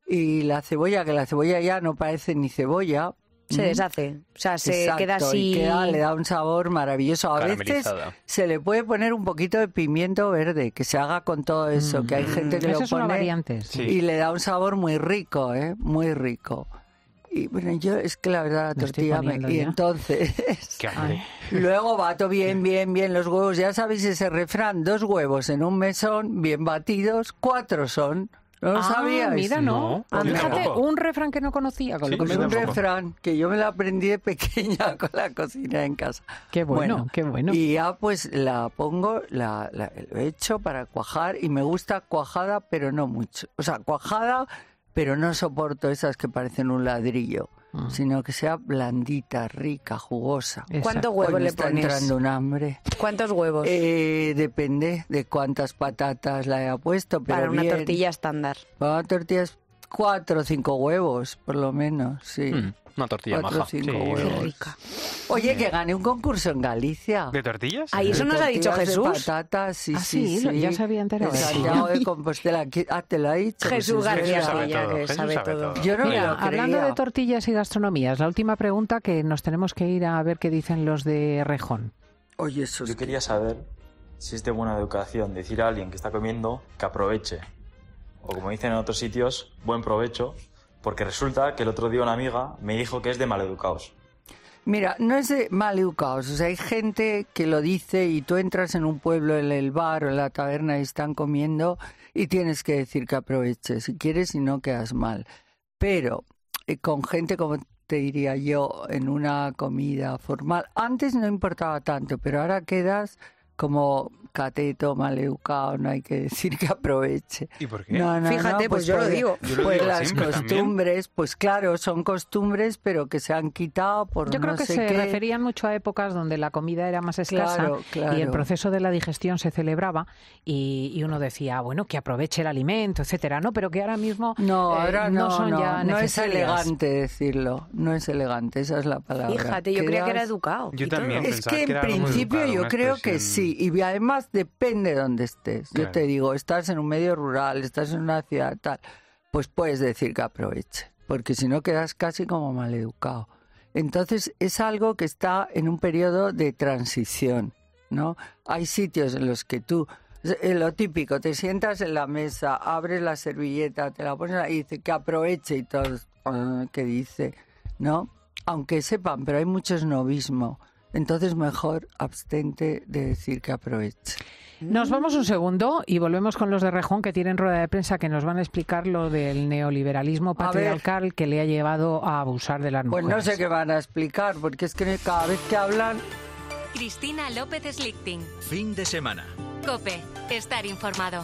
[SPEAKER 10] y la cebolla, que la cebolla ya no parece ni cebolla.
[SPEAKER 17] Se
[SPEAKER 10] ¿Mm?
[SPEAKER 17] deshace. O sea, se
[SPEAKER 10] Exacto,
[SPEAKER 17] queda así.
[SPEAKER 10] y queda- le da un sabor maravilloso. A veces
[SPEAKER 11] Caramelizada.
[SPEAKER 10] se le puede poner un poquito de pimiento verde, que se haga con todo eso, que hay gente que
[SPEAKER 1] Esa
[SPEAKER 10] lo
[SPEAKER 1] es una
[SPEAKER 10] pone
[SPEAKER 1] variante. sí.
[SPEAKER 10] y le da un sabor muy rico, ¿eh? Muy rico. Y bueno, yo es que la verdad la
[SPEAKER 1] Me estoy
[SPEAKER 10] tortilla me...
[SPEAKER 1] poniendo
[SPEAKER 10] Y
[SPEAKER 1] ya.
[SPEAKER 10] entonces...
[SPEAKER 13] Qué hambre.
[SPEAKER 10] Luego bato bien, bien, bien los huevos. Ya sabéis ese refrán, dos huevos en un mesón, bien batidos, cuatro son. ¿No lo
[SPEAKER 1] Ah,
[SPEAKER 10] sabíais?
[SPEAKER 1] mira, no.
[SPEAKER 13] No, yo
[SPEAKER 1] Fíjate,
[SPEAKER 13] tampoco.
[SPEAKER 1] un refrán que no conocía. Con
[SPEAKER 13] Sí,
[SPEAKER 1] lo que
[SPEAKER 10] Es
[SPEAKER 1] me
[SPEAKER 10] un
[SPEAKER 13] tampoco.
[SPEAKER 10] refrán que yo me lo aprendí de pequeña con la cocina en casa.
[SPEAKER 1] Qué bueno, qué bueno.
[SPEAKER 10] Y ya pues la pongo, la, la lo echo para cuajar y me gusta cuajada, pero no mucho. O sea, cuajada, pero no soporto esas que parecen un ladrillo,
[SPEAKER 1] Mm.
[SPEAKER 10] sino que sea blandita, rica, jugosa.
[SPEAKER 17] ¿Cuántos
[SPEAKER 10] Hoy
[SPEAKER 17] huevos
[SPEAKER 10] me
[SPEAKER 17] le
[SPEAKER 10] está
[SPEAKER 17] pones?
[SPEAKER 10] entrando un hambre.
[SPEAKER 17] ¿Cuántos huevos?
[SPEAKER 10] Eh, depende de cuántas patatas la he puesto, pero
[SPEAKER 17] Para una
[SPEAKER 10] bien.
[SPEAKER 17] tortilla estándar.
[SPEAKER 10] Para una tortilla es- cuatro o cinco huevos, por lo menos, sí.
[SPEAKER 11] Mm, una tortilla
[SPEAKER 10] Cuatro o
[SPEAKER 11] maja.
[SPEAKER 10] cinco
[SPEAKER 11] Sí.
[SPEAKER 10] huevos.
[SPEAKER 17] Qué rica.
[SPEAKER 10] Oye, que gané un concurso en Galicia.
[SPEAKER 13] ¿De tortillas?
[SPEAKER 17] Ahí eso
[SPEAKER 10] De
[SPEAKER 17] nos ha dicho
[SPEAKER 10] tortillas de
[SPEAKER 17] Jesús.
[SPEAKER 10] patatas, sí,
[SPEAKER 1] Ah,
[SPEAKER 10] sí,
[SPEAKER 1] sí,
[SPEAKER 10] sí.
[SPEAKER 1] lo- ya se había enterado.
[SPEAKER 10] De Santiago de Compostela. ¿Qué- Ah, te lo ha dicho.
[SPEAKER 17] Jesús
[SPEAKER 10] Pues es
[SPEAKER 17] García,
[SPEAKER 10] verdad.
[SPEAKER 13] sabe
[SPEAKER 17] ya
[SPEAKER 13] todo,
[SPEAKER 17] que
[SPEAKER 13] Jesús
[SPEAKER 17] sabe
[SPEAKER 13] sabe
[SPEAKER 17] todo.
[SPEAKER 13] todo.
[SPEAKER 10] Yo no me
[SPEAKER 1] Mira,
[SPEAKER 10] lo
[SPEAKER 1] hablando
[SPEAKER 10] creía.
[SPEAKER 1] de tortillas y gastronomías, la última pregunta que nos tenemos que ir a ver qué dicen los de Rejón.
[SPEAKER 10] Oye, eso es
[SPEAKER 20] Yo quería saber si es de buena educación decir a alguien que está comiendo que aproveche. O como dicen en otros sitios, buen provecho, porque resulta que el otro día una amiga me dijo que es de maleducados.
[SPEAKER 10] Mira, no es de maleducados, o sea, hay gente que lo dice y tú entras en un pueblo, en el bar o en la taberna y están comiendo y tienes que decir que aproveches, si quieres y no quedas mal. Pero eh, con gente, como te diría yo, en una comida formal, antes no importaba tanto, pero ahora quedas como cateto, maleducado, no hay que decir que aproveche.
[SPEAKER 13] ¿Y por qué?
[SPEAKER 10] No, no,
[SPEAKER 17] Fíjate,
[SPEAKER 10] no,
[SPEAKER 17] pues yo lo
[SPEAKER 10] porque-
[SPEAKER 17] digo.
[SPEAKER 13] Yo lo
[SPEAKER 10] pues
[SPEAKER 13] digo
[SPEAKER 10] las
[SPEAKER 13] siempre también.
[SPEAKER 10] costumbres, pues claro, son costumbres, pero que se han quitado por
[SPEAKER 1] Yo creo
[SPEAKER 10] no
[SPEAKER 1] que
[SPEAKER 10] sé
[SPEAKER 1] se
[SPEAKER 10] qué.
[SPEAKER 1] referían mucho a épocas donde la comida era más escasa
[SPEAKER 10] Claro, claro.
[SPEAKER 1] y el proceso de la digestión se celebraba y, y uno decía, bueno, que aproveche el alimento, etcétera, ¿no? Pero que ahora mismo
[SPEAKER 10] No,
[SPEAKER 1] eh,
[SPEAKER 10] ahora no,
[SPEAKER 1] son
[SPEAKER 10] no,
[SPEAKER 1] ya
[SPEAKER 10] no es
[SPEAKER 1] necesarias.
[SPEAKER 10] elegante decirlo, no es elegante, esa es la palabra.
[SPEAKER 17] Fíjate, yo creía que era
[SPEAKER 10] Quedas-
[SPEAKER 17] educado.
[SPEAKER 13] Yo
[SPEAKER 17] y todo.
[SPEAKER 13] también.
[SPEAKER 10] Es
[SPEAKER 13] Pensaba
[SPEAKER 10] que
[SPEAKER 13] que
[SPEAKER 10] en
[SPEAKER 13] era algo muy
[SPEAKER 10] principio
[SPEAKER 13] educado,
[SPEAKER 10] yo
[SPEAKER 13] una
[SPEAKER 10] creo que
[SPEAKER 13] expresión-
[SPEAKER 10] sí, y además depende de dónde estés. Yo
[SPEAKER 13] Claro.
[SPEAKER 10] te digo, estás en un medio rural, estás en una ciudad tal, pues puedes decir que aproveche, porque si no quedas casi como maleducado. Entonces es algo que está en un periodo de transición, ¿no? Hay sitios en los que tú, eh, lo típico, te sientas en la mesa, abres la servilleta, te la pones y dice que aproveche y todo, ah, ¿qué dice? ¿No? Aunque sepan, pero hay mucho esnovismo. Entonces mejor abstente de decir que aproveche.
[SPEAKER 1] Nos vamos un segundo y volvemos con los de Rejón que tienen rueda de prensa que nos van a explicar lo del neoliberalismo patriarcal que le ha llevado a abusar de las
[SPEAKER 10] Pues
[SPEAKER 1] mujeres.
[SPEAKER 10] no sé qué van a explicar, porque es que cada vez que hablan...
[SPEAKER 3] Cristina López Slichting.
[SPEAKER 2] Fin de semana.
[SPEAKER 3] COPE. Estar informado.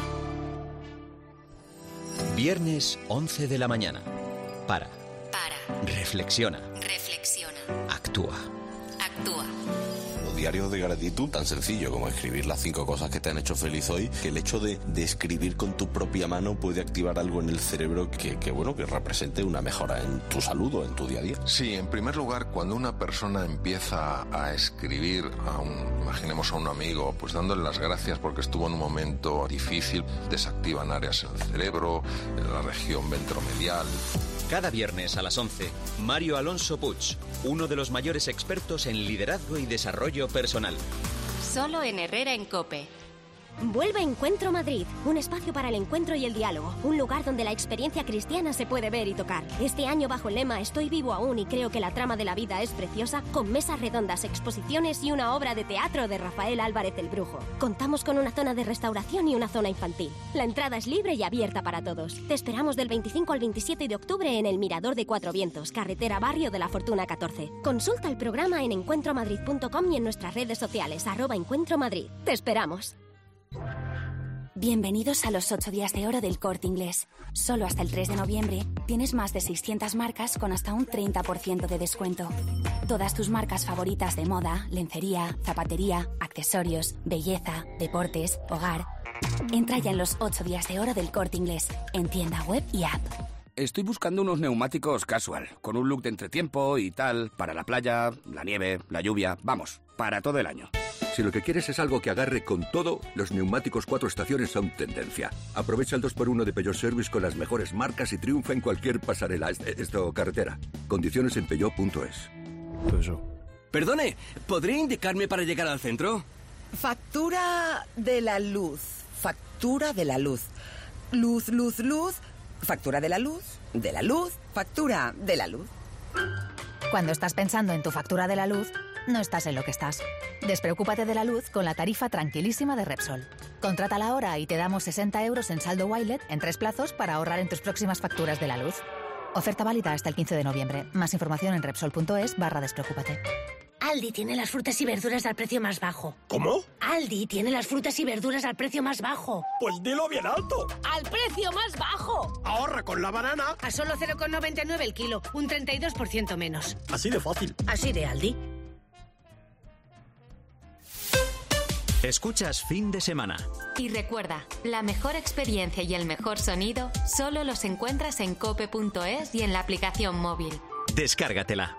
[SPEAKER 2] Viernes once de la mañana. Para.
[SPEAKER 3] Para.
[SPEAKER 2] Reflexiona.
[SPEAKER 3] Reflexiona.
[SPEAKER 2] Actúa.
[SPEAKER 3] Actúa.
[SPEAKER 21] Los diarios de gratitud, tan sencillo como escribir las cinco cosas que te han hecho feliz hoy, que el hecho de, de escribir con tu propia mano puede activar algo en el cerebro que, que, bueno, que represente una mejora en tu salud o en tu día a día.
[SPEAKER 22] Sí, en primer lugar, cuando una persona empieza a escribir, a un, imaginemos a un amigo, pues dándole las gracias porque estuvo en un momento difícil, desactivan áreas en el cerebro, en la región ventromedial.
[SPEAKER 2] Cada viernes a las once, Mario Alonso Puig, uno de los mayores expertos en liderazgo y desarrollo personal.
[SPEAKER 3] Solo en Herrera en COPE.
[SPEAKER 23] Vuelve Encuentro Madrid, un espacio para el encuentro y el diálogo, un lugar donde la experiencia cristiana se puede ver y tocar. Este año bajo el lema Estoy vivo aún y creo que la trama de la vida es preciosa, con mesas redondas, exposiciones y una obra de teatro de Rafael Álvarez el Brujo. Contamos con una zona de restauración y una zona infantil. La entrada es libre y abierta para todos. Te esperamos del veinticinco al veintisiete de octubre en el Mirador de Cuatro Vientos, carretera Barrio de la Fortuna catorce. Consulta el programa en encuentro madrid punto com y en nuestras redes sociales, arroba Encuentro Madrid. Te esperamos.
[SPEAKER 24] Bienvenidos a los ocho días de oro del Corte Inglés. Solo hasta el tres de noviembre tienes más de seiscientas marcas con hasta un treinta por ciento de descuento. Todas tus marcas favoritas de moda, lencería, zapatería, accesorios, belleza, deportes, hogar. Entra ya en los ocho días de oro del Corte Inglés, en tienda web y app.
[SPEAKER 25] Estoy buscando unos neumáticos casual, con un look de entretiempo y tal, para la playa, la nieve, la lluvia, vamos, para todo el año.
[SPEAKER 26] Si lo que quieres es algo que agarre con todo, los neumáticos cuatro estaciones son tendencia. Aprovecha el dos por uno de Peugeot Service con las mejores marcas y triunfa en cualquier pasarela, esto, carretera. Condiciones en peugeot punto es.
[SPEAKER 27] Perdone, ¿podría indicarme para llegar al centro?
[SPEAKER 28] Factura de la luz. Factura de la luz. Luz, luz, luz. Factura de la luz. De la luz. Factura de la luz.
[SPEAKER 29] Cuando estás pensando en tu factura de la luz, no estás en lo que estás. Despreocúpate de la luz con la tarifa tranquilísima de Repsol. Contrátala ahora y te damos sesenta euros en saldo Wilet en tres plazos para ahorrar en tus próximas facturas de la luz. Oferta válida hasta el quince de noviembre. Más información en repsol punto es barra despreocúpate.
[SPEAKER 30] Aldi tiene las frutas y verduras al precio más bajo.
[SPEAKER 31] ¿Cómo?
[SPEAKER 30] Aldi tiene las frutas y verduras al precio más bajo.
[SPEAKER 31] Pues dilo bien alto.
[SPEAKER 30] ¡Al precio más bajo!
[SPEAKER 31] Ahorra con la banana.
[SPEAKER 30] A solo cero coma noventa y nueve el kilo, un treinta y dos por ciento menos.
[SPEAKER 31] Así de fácil.
[SPEAKER 30] Así de Aldi.
[SPEAKER 2] Escuchas Fin de Semana.
[SPEAKER 3] Y recuerda, la mejor experiencia y el mejor sonido solo los encuentras en cope punto es y en la aplicación móvil.
[SPEAKER 2] Descárgatela.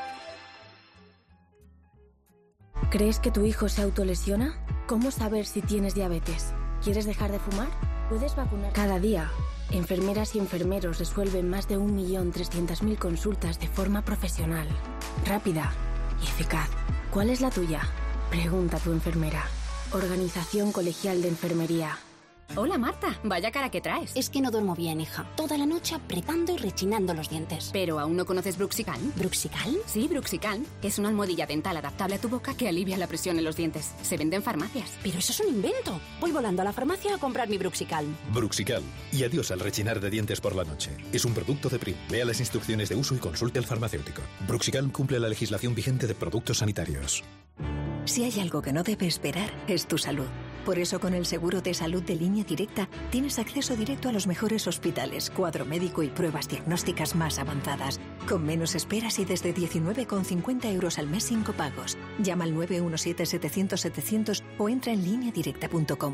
[SPEAKER 23] ¿Crees que tu hijo se autolesiona? ¿Cómo saber si tienes diabetes? ¿Quieres dejar de fumar? ¿Puedes vacunar? Cada día, enfermeras y enfermeros resuelven más de un millón trescientas mil consultas de forma profesional, rápida y eficaz. ¿Cuál es la tuya? Pregunta a tu enfermera. Organización Colegial de Enfermería.
[SPEAKER 4] Hola Marta, vaya cara que traes.
[SPEAKER 23] Es que no duermo bien, hija. Toda la noche apretando y rechinando los dientes.
[SPEAKER 4] ¿Pero aún no conoces Bruxical?
[SPEAKER 23] ¿Bruxical?
[SPEAKER 4] Sí, Bruxical. Es una almohadilla dental adaptable a tu boca que alivia la presión en los dientes. Se vende en farmacias.
[SPEAKER 23] Pero eso es un invento. Voy volando a la farmacia a comprar mi Bruxical.
[SPEAKER 5] Bruxical. Y adiós al rechinar de dientes por la noche. Es un producto de Prim. Lea las instrucciones de uso y consulte al farmacéutico. Bruxical cumple la legislación vigente de productos sanitarios.
[SPEAKER 6] Si hay algo que no debe esperar, es tu salud. Por eso, con el seguro de salud de Línea Directa, tienes acceso directo a los mejores hospitales, cuadro médico y pruebas diagnósticas más avanzadas. Con menos esperas y desde diecinueve con cincuenta euros al mes sin copagos. Llama al nueve uno siete setecientos setecientos o entra en línea directa punto com.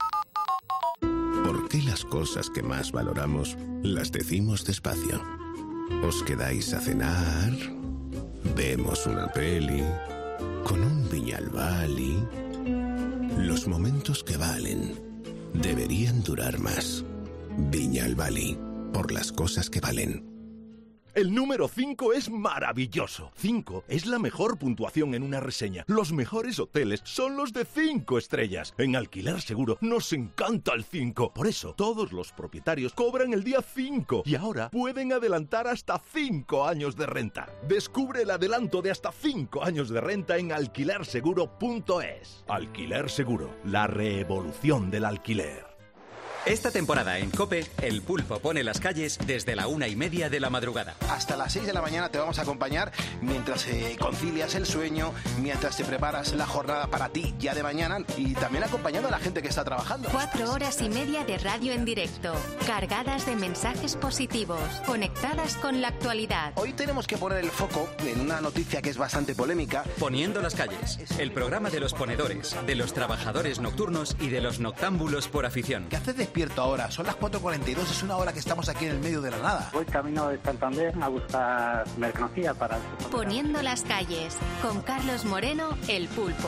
[SPEAKER 7] ¿Por qué las cosas que más valoramos las decimos despacio? ¿Os quedáis a cenar? ¿Vemos una peli? ¿Con un Viñalbali? Los momentos que valen deberían durar más. Viñalbali, por las cosas que valen.
[SPEAKER 8] El número cinco es maravilloso. cinco es la mejor puntuación en una reseña. Los mejores hoteles son los de cinco estrellas. En Alquiler Seguro nos encanta el cinco. Por eso, todos los propietarios cobran el día cinco y ahora pueden adelantar hasta cinco años de renta. Descubre el adelanto de hasta cinco años de renta en alquiler seguro punto es. Alquiler Seguro, la revolución del alquiler.
[SPEAKER 2] Esta temporada en COPE, El Pulpo pone las calles desde la una y media de la madrugada.
[SPEAKER 9] Hasta las seis de la mañana te vamos a acompañar mientras eh, concilias el sueño, mientras te preparas la jornada para ti ya de mañana y también acompañando a la gente que está trabajando.
[SPEAKER 3] Cuatro horas y media de radio en directo, cargadas de mensajes positivos, conectadas con la actualidad.
[SPEAKER 9] Hoy tenemos que poner el foco en una noticia que es bastante polémica.
[SPEAKER 2] Poniendo las calles, el programa de los ponedores, de los trabajadores nocturnos y de los noctámbulos por afición.
[SPEAKER 9] ¿Qué haces despierto ahora? Son las cuatro cuarenta y dos, es una hora que estamos aquí en el medio de la nada.
[SPEAKER 12] Voy camino de Santander a buscar mercancía para...
[SPEAKER 3] Poniendo las calles, con Carlos Moreno, El Pulpo.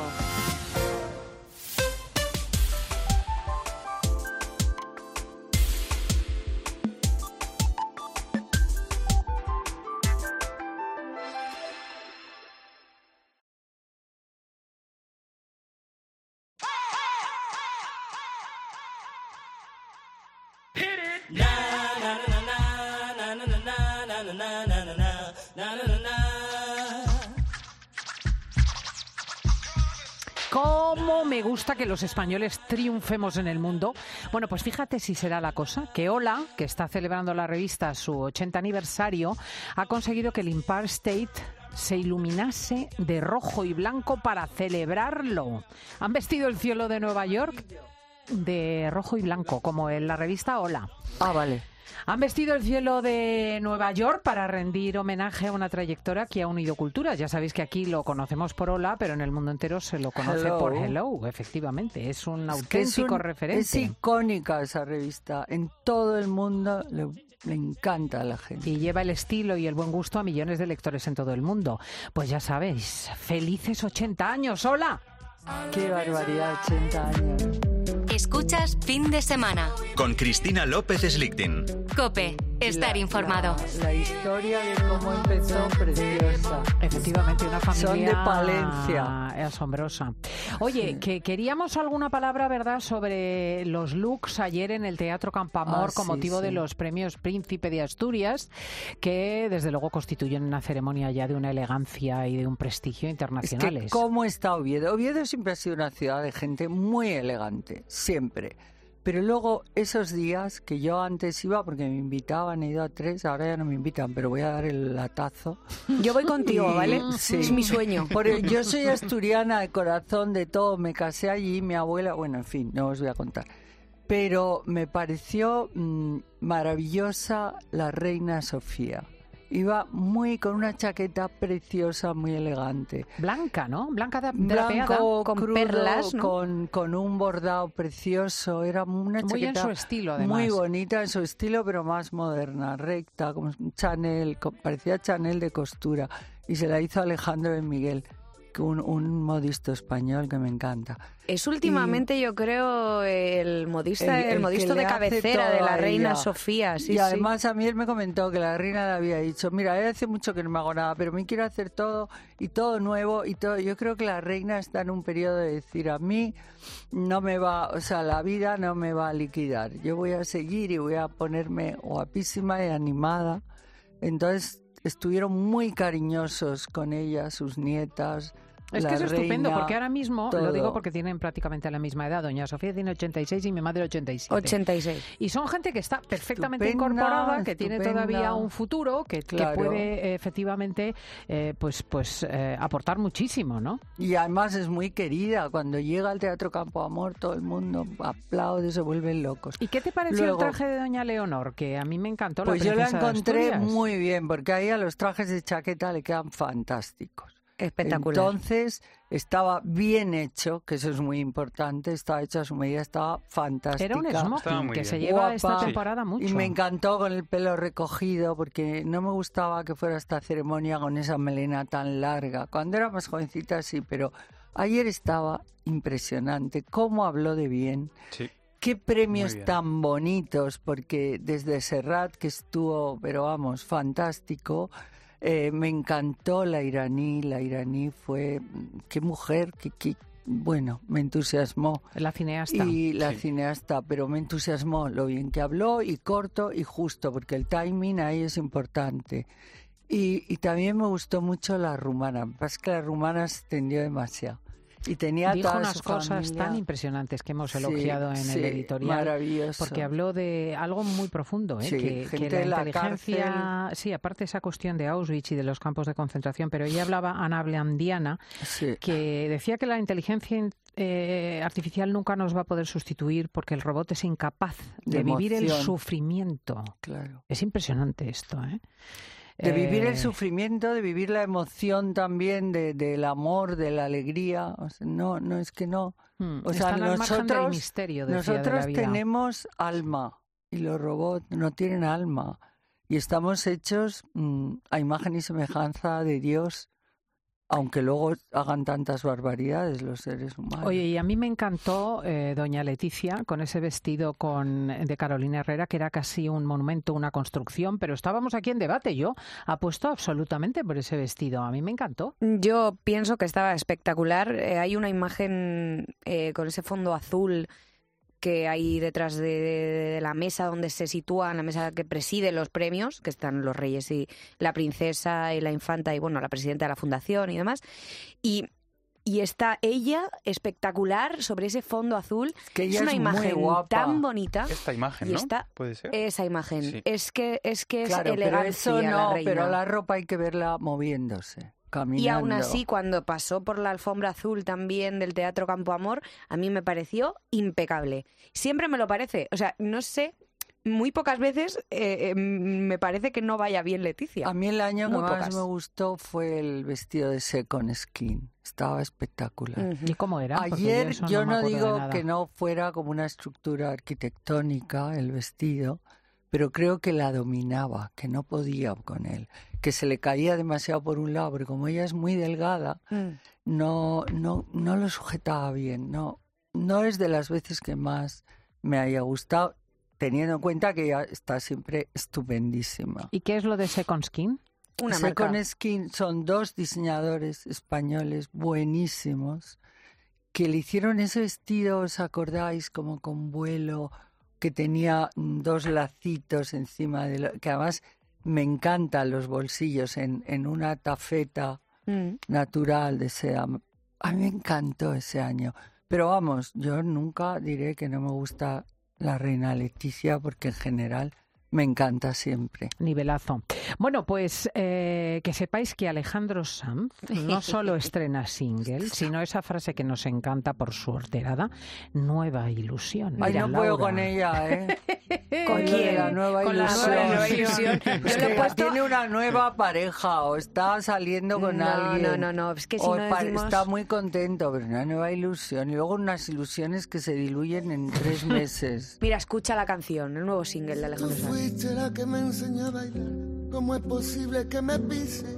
[SPEAKER 1] ¿Cómo me gusta que los españoles triunfemos en el mundo? Bueno, pues fíjate si será la cosa, que Hola, que está celebrando la revista su ochenta aniversario, ha conseguido que el Empire State se iluminase de rojo y blanco para celebrarlo. Han vestido el cielo de Nueva York de rojo y blanco, como en la revista Hola.
[SPEAKER 10] Ah, vale.
[SPEAKER 1] Han vestido el cielo de Nueva York para rendir homenaje a una trayectoria que ha unido culturas. Ya sabéis que aquí lo conocemos por Hola, pero en el mundo entero se lo conoce
[SPEAKER 10] Hello.
[SPEAKER 1] por Hello, efectivamente. Es un
[SPEAKER 10] Es que
[SPEAKER 1] auténtico
[SPEAKER 10] es un-
[SPEAKER 1] referente.
[SPEAKER 10] Es icónica esa revista. En todo el mundo le, le encanta a la gente.
[SPEAKER 1] Y lleva el estilo y el buen gusto a millones de lectores en todo el mundo. Pues ya sabéis, felices ochenta años, ¡hola!
[SPEAKER 10] Qué barbaridad, ochenta años.
[SPEAKER 3] Escuchas Fin de Semana.
[SPEAKER 2] Con Cristina López Slichting.
[SPEAKER 3] COPE, estar
[SPEAKER 10] La-
[SPEAKER 3] informado.
[SPEAKER 10] La, la historia de cómo empezó, preciosa.
[SPEAKER 1] Efectivamente, una familia
[SPEAKER 10] Son de Palencia.
[SPEAKER 1] asombrosa. Oye, que queríamos alguna palabra, ¿verdad?, sobre los looks ayer en el Teatro Campamor
[SPEAKER 10] Ah,
[SPEAKER 1] con
[SPEAKER 10] sí,
[SPEAKER 1] motivo
[SPEAKER 10] sí.
[SPEAKER 1] de los premios Príncipe de Asturias, que desde luego constituyen una ceremonia ya de una elegancia y de un prestigio
[SPEAKER 10] Es
[SPEAKER 1] internacionales.
[SPEAKER 10] que cómo está Oviedo. Oviedo siempre ha sido una ciudad de gente muy elegante, siempre. Pero luego esos días que yo antes iba, porque me invitaban, he ido a tres, ahora ya no me invitan, pero voy a dar el latazo.
[SPEAKER 17] Yo voy contigo,
[SPEAKER 10] Y-
[SPEAKER 17] ¿vale?
[SPEAKER 10] Sí.
[SPEAKER 17] Es mi sueño.
[SPEAKER 10] Por el- yo soy asturiana de corazón, de todo, me casé allí, mi abuela, bueno, en fin, no os voy a contar. Pero me pareció mm, maravillosa la reina Sofía. Iba muy con una chaqueta preciosa, muy elegante.
[SPEAKER 1] Blanca, ¿no? Blanca de, de la peada.
[SPEAKER 10] Blanco,
[SPEAKER 1] Con
[SPEAKER 10] crudo,
[SPEAKER 1] perlas, ¿no?
[SPEAKER 10] con, con un bordado precioso. Era una
[SPEAKER 1] Muy
[SPEAKER 10] chaqueta
[SPEAKER 1] en su estilo, además.
[SPEAKER 10] muy bonita en su estilo, pero más moderna, recta, como Chanel, parecía Chanel de costura. Y se la hizo Alejandro de Miguel, un, un modisto español que me encanta.
[SPEAKER 17] Es últimamente, y, yo creo, el modista, el, el, el modisto de cabecera de la reina ella. Sofía. Sí,
[SPEAKER 10] y
[SPEAKER 17] sí.
[SPEAKER 10] además a mí él me comentó que la reina le había dicho, mira, hace mucho que no me hago nada, pero me quiero hacer todo y todo nuevo y todo. Yo creo que la reina está en un periodo de decir, a mí no me va, o sea, la vida no me va a liquidar. Yo voy a seguir y voy a ponerme guapísima y animada. Entonces estuvieron muy cariñosos con ella, sus nietas.
[SPEAKER 1] Es que es
[SPEAKER 10] reina,
[SPEAKER 1] estupendo, porque ahora mismo,
[SPEAKER 10] todo.
[SPEAKER 1] Lo digo porque tienen prácticamente la misma edad, doña Sofía tiene ochenta y seis y mi madre ochenta y siete.
[SPEAKER 17] ochenta y seis.
[SPEAKER 1] Y son gente que está perfectamente
[SPEAKER 10] Estupenda,
[SPEAKER 1] incorporada, que
[SPEAKER 10] estupenda.
[SPEAKER 1] tiene todavía un futuro, que,
[SPEAKER 10] claro.
[SPEAKER 1] que puede eh, efectivamente eh, pues, pues eh, aportar muchísimo, ¿no?
[SPEAKER 10] Y además es muy querida. Cuando llega al Teatro Campo Amor, todo el mundo aplaude, se vuelven locos.
[SPEAKER 1] ¿Y qué te pareció
[SPEAKER 10] Luego,
[SPEAKER 1] el traje de doña Leonor? Que a mí me encantó.
[SPEAKER 10] Pues
[SPEAKER 1] la
[SPEAKER 10] yo la
[SPEAKER 1] princesa de
[SPEAKER 10] encontré
[SPEAKER 1] Asturias.
[SPEAKER 10] muy bien, porque ahí a los trajes de chaqueta le quedan fantásticos.
[SPEAKER 17] Espectacular.
[SPEAKER 10] Entonces estaba bien hecho, que eso es muy importante, estaba hecho a su medida, estaba fantástica.
[SPEAKER 1] Era un smoking que
[SPEAKER 10] bien.
[SPEAKER 1] se lleva
[SPEAKER 10] Guapa,
[SPEAKER 1] esta temporada mucho.
[SPEAKER 10] Y me encantó con el pelo recogido, porque no me gustaba que fuera esta ceremonia con esa melena tan larga. Cuando era más jovencita sí, pero ayer estaba impresionante. Cómo habló de bien.
[SPEAKER 11] Sí.
[SPEAKER 10] Qué premios tan bonitos, porque desde Serrat, que estuvo, pero vamos, fantástico. Eh, me encantó la iraní, la iraní fue, qué mujer, qué, qué, bueno, me entusiasmó.
[SPEAKER 1] La cineasta.
[SPEAKER 10] Y la
[SPEAKER 1] sí.
[SPEAKER 10] cineasta, pero me entusiasmó lo bien que habló y corto y justo, porque el timing ahí es importante. Y, y también me gustó mucho la rumana, es que la rumana se extendió demasiado. Y tenía
[SPEAKER 1] Dijo
[SPEAKER 10] toda
[SPEAKER 1] unas
[SPEAKER 10] su
[SPEAKER 1] cosas
[SPEAKER 10] familia.
[SPEAKER 1] tan impresionantes que hemos
[SPEAKER 10] Sí,
[SPEAKER 1] elogiado en
[SPEAKER 10] sí,
[SPEAKER 1] el editorial.
[SPEAKER 10] Maravilloso.
[SPEAKER 1] Porque habló de algo muy profundo, ¿eh?
[SPEAKER 10] Sí,
[SPEAKER 1] que,
[SPEAKER 10] gente
[SPEAKER 1] que la
[SPEAKER 10] de la
[SPEAKER 1] inteligencia,
[SPEAKER 10] cárcel.
[SPEAKER 1] sí, aparte esa cuestión de Auschwitz y de los campos de concentración, pero ella hablaba, Ana Blandiana,
[SPEAKER 10] sí.
[SPEAKER 1] que decía que la inteligencia eh, artificial nunca nos va a poder sustituir porque el robot es incapaz de,
[SPEAKER 10] De
[SPEAKER 1] vivir el
[SPEAKER 10] emoción.
[SPEAKER 1] sufrimiento.
[SPEAKER 10] Claro.
[SPEAKER 1] Es impresionante esto, ¿eh?
[SPEAKER 10] De vivir
[SPEAKER 1] Eh,
[SPEAKER 10] el sufrimiento, de vivir la emoción también, de, del amor, de la alegría. O sea, no, no es que no.
[SPEAKER 1] Hmm,
[SPEAKER 10] O sea,
[SPEAKER 1] están al margen del
[SPEAKER 10] nosotros,
[SPEAKER 1] misterio, decía, de
[SPEAKER 10] nosotros
[SPEAKER 1] la vida.
[SPEAKER 10] tenemos alma y los robots no tienen alma. Y estamos hechos mm, a imagen y semejanza de Dios, aunque luego hagan tantas barbaridades los seres humanos.
[SPEAKER 1] Oye, y a mí me encantó eh, doña Leticia con ese vestido con de Carolina Herrera, que era casi un monumento, una construcción, pero estábamos aquí en debate. Yo apuesto absolutamente por ese vestido. A mí me encantó.
[SPEAKER 17] Yo pienso que estaba espectacular. Eh, hay una imagen eh, con ese fondo azul que hay detrás de, de la mesa donde se sitúa, la mesa que preside los premios, que están los reyes y la princesa y la infanta y, bueno, la presidenta de la fundación y demás. Y, y está ella espectacular sobre ese fondo azul.
[SPEAKER 10] Es que ella
[SPEAKER 17] es una
[SPEAKER 10] es muy
[SPEAKER 17] imagen
[SPEAKER 10] guapa.
[SPEAKER 17] tan bonita.
[SPEAKER 11] Esta imagen,
[SPEAKER 17] y
[SPEAKER 11] ¿no?
[SPEAKER 17] está
[SPEAKER 11] ¿Puede ser?
[SPEAKER 17] Esa imagen.
[SPEAKER 11] Sí.
[SPEAKER 17] Es que es, que es
[SPEAKER 10] Claro, pero
[SPEAKER 17] elegancia
[SPEAKER 10] eso
[SPEAKER 17] la
[SPEAKER 10] no,
[SPEAKER 17] reina.
[SPEAKER 10] pero la ropa hay que verla moviéndose. Caminando.
[SPEAKER 17] Y aún así, cuando pasó por la alfombra azul también del Teatro Campo Amor, a mí me pareció impecable. Siempre me lo parece. O sea, no sé, muy pocas veces eh, eh, me parece que no vaya bien Leticia.
[SPEAKER 10] A mí el año
[SPEAKER 17] Muy
[SPEAKER 10] que más
[SPEAKER 17] pocas.
[SPEAKER 10] me gustó fue el vestido de Second Skin. Estaba espectacular.
[SPEAKER 17] Ujú.
[SPEAKER 1] ¿Y cómo era? Porque
[SPEAKER 10] Ayer
[SPEAKER 1] eso
[SPEAKER 10] yo
[SPEAKER 1] me
[SPEAKER 10] no,
[SPEAKER 1] acuerdo de
[SPEAKER 10] digo
[SPEAKER 1] nada.
[SPEAKER 10] que no fuera como una estructura arquitectónica el vestido, pero creo que la dominaba, que no podía con él, que se le caía demasiado por un lado, pero como ella es muy delgada,
[SPEAKER 17] Mm.
[SPEAKER 10] no, no, no lo sujetaba bien. No, no es de las veces que más me haya gustado, teniendo en cuenta que ella está siempre estupendísima.
[SPEAKER 1] ¿Y qué es lo de Second Skin?
[SPEAKER 17] Una
[SPEAKER 10] Second
[SPEAKER 17] marca.
[SPEAKER 10] Skin son dos diseñadores españoles buenísimos que le hicieron ese vestido, ¿os acordáis? Como con vuelo, que tenía mm, dos lacitos encima de lo, que además me encantan los bolsillos en, en una tafeta
[SPEAKER 17] Mm.
[SPEAKER 10] natural de seda. A mí me encantó ese año. Pero vamos, yo nunca diré que no me gusta la reina Leticia porque en general Me encanta siempre.
[SPEAKER 1] Nivelazo. Bueno, pues eh, que sepáis que Alejandro Sanz no solo estrena single, sino esa frase que nos encanta por su horterada, nueva ilusión.
[SPEAKER 10] Ay,
[SPEAKER 1] Mira,
[SPEAKER 10] no puedo
[SPEAKER 1] Laura.
[SPEAKER 10] con ella, ¿eh?
[SPEAKER 1] ¿Con
[SPEAKER 10] Con
[SPEAKER 1] quién?
[SPEAKER 10] La nueva
[SPEAKER 1] Con la
[SPEAKER 10] ilusión.
[SPEAKER 1] nueva ilusión.
[SPEAKER 10] Es
[SPEAKER 17] Yo le he
[SPEAKER 10] que
[SPEAKER 17] puesto-
[SPEAKER 10] tiene una nueva pareja o está saliendo con
[SPEAKER 17] No,
[SPEAKER 10] alguien.
[SPEAKER 17] no, no, no, es que si
[SPEAKER 10] o
[SPEAKER 17] no
[SPEAKER 10] pa-
[SPEAKER 17] decimos-
[SPEAKER 10] está muy contento, pero una nueva ilusión. Y luego unas ilusiones que se diluyen en tres meses.
[SPEAKER 17] Mira, escucha la canción, el nuevo single de Alejandro Sanz.
[SPEAKER 11] Fuiste la que me enseñó a bailar. ¿Cómo es posible que me pise?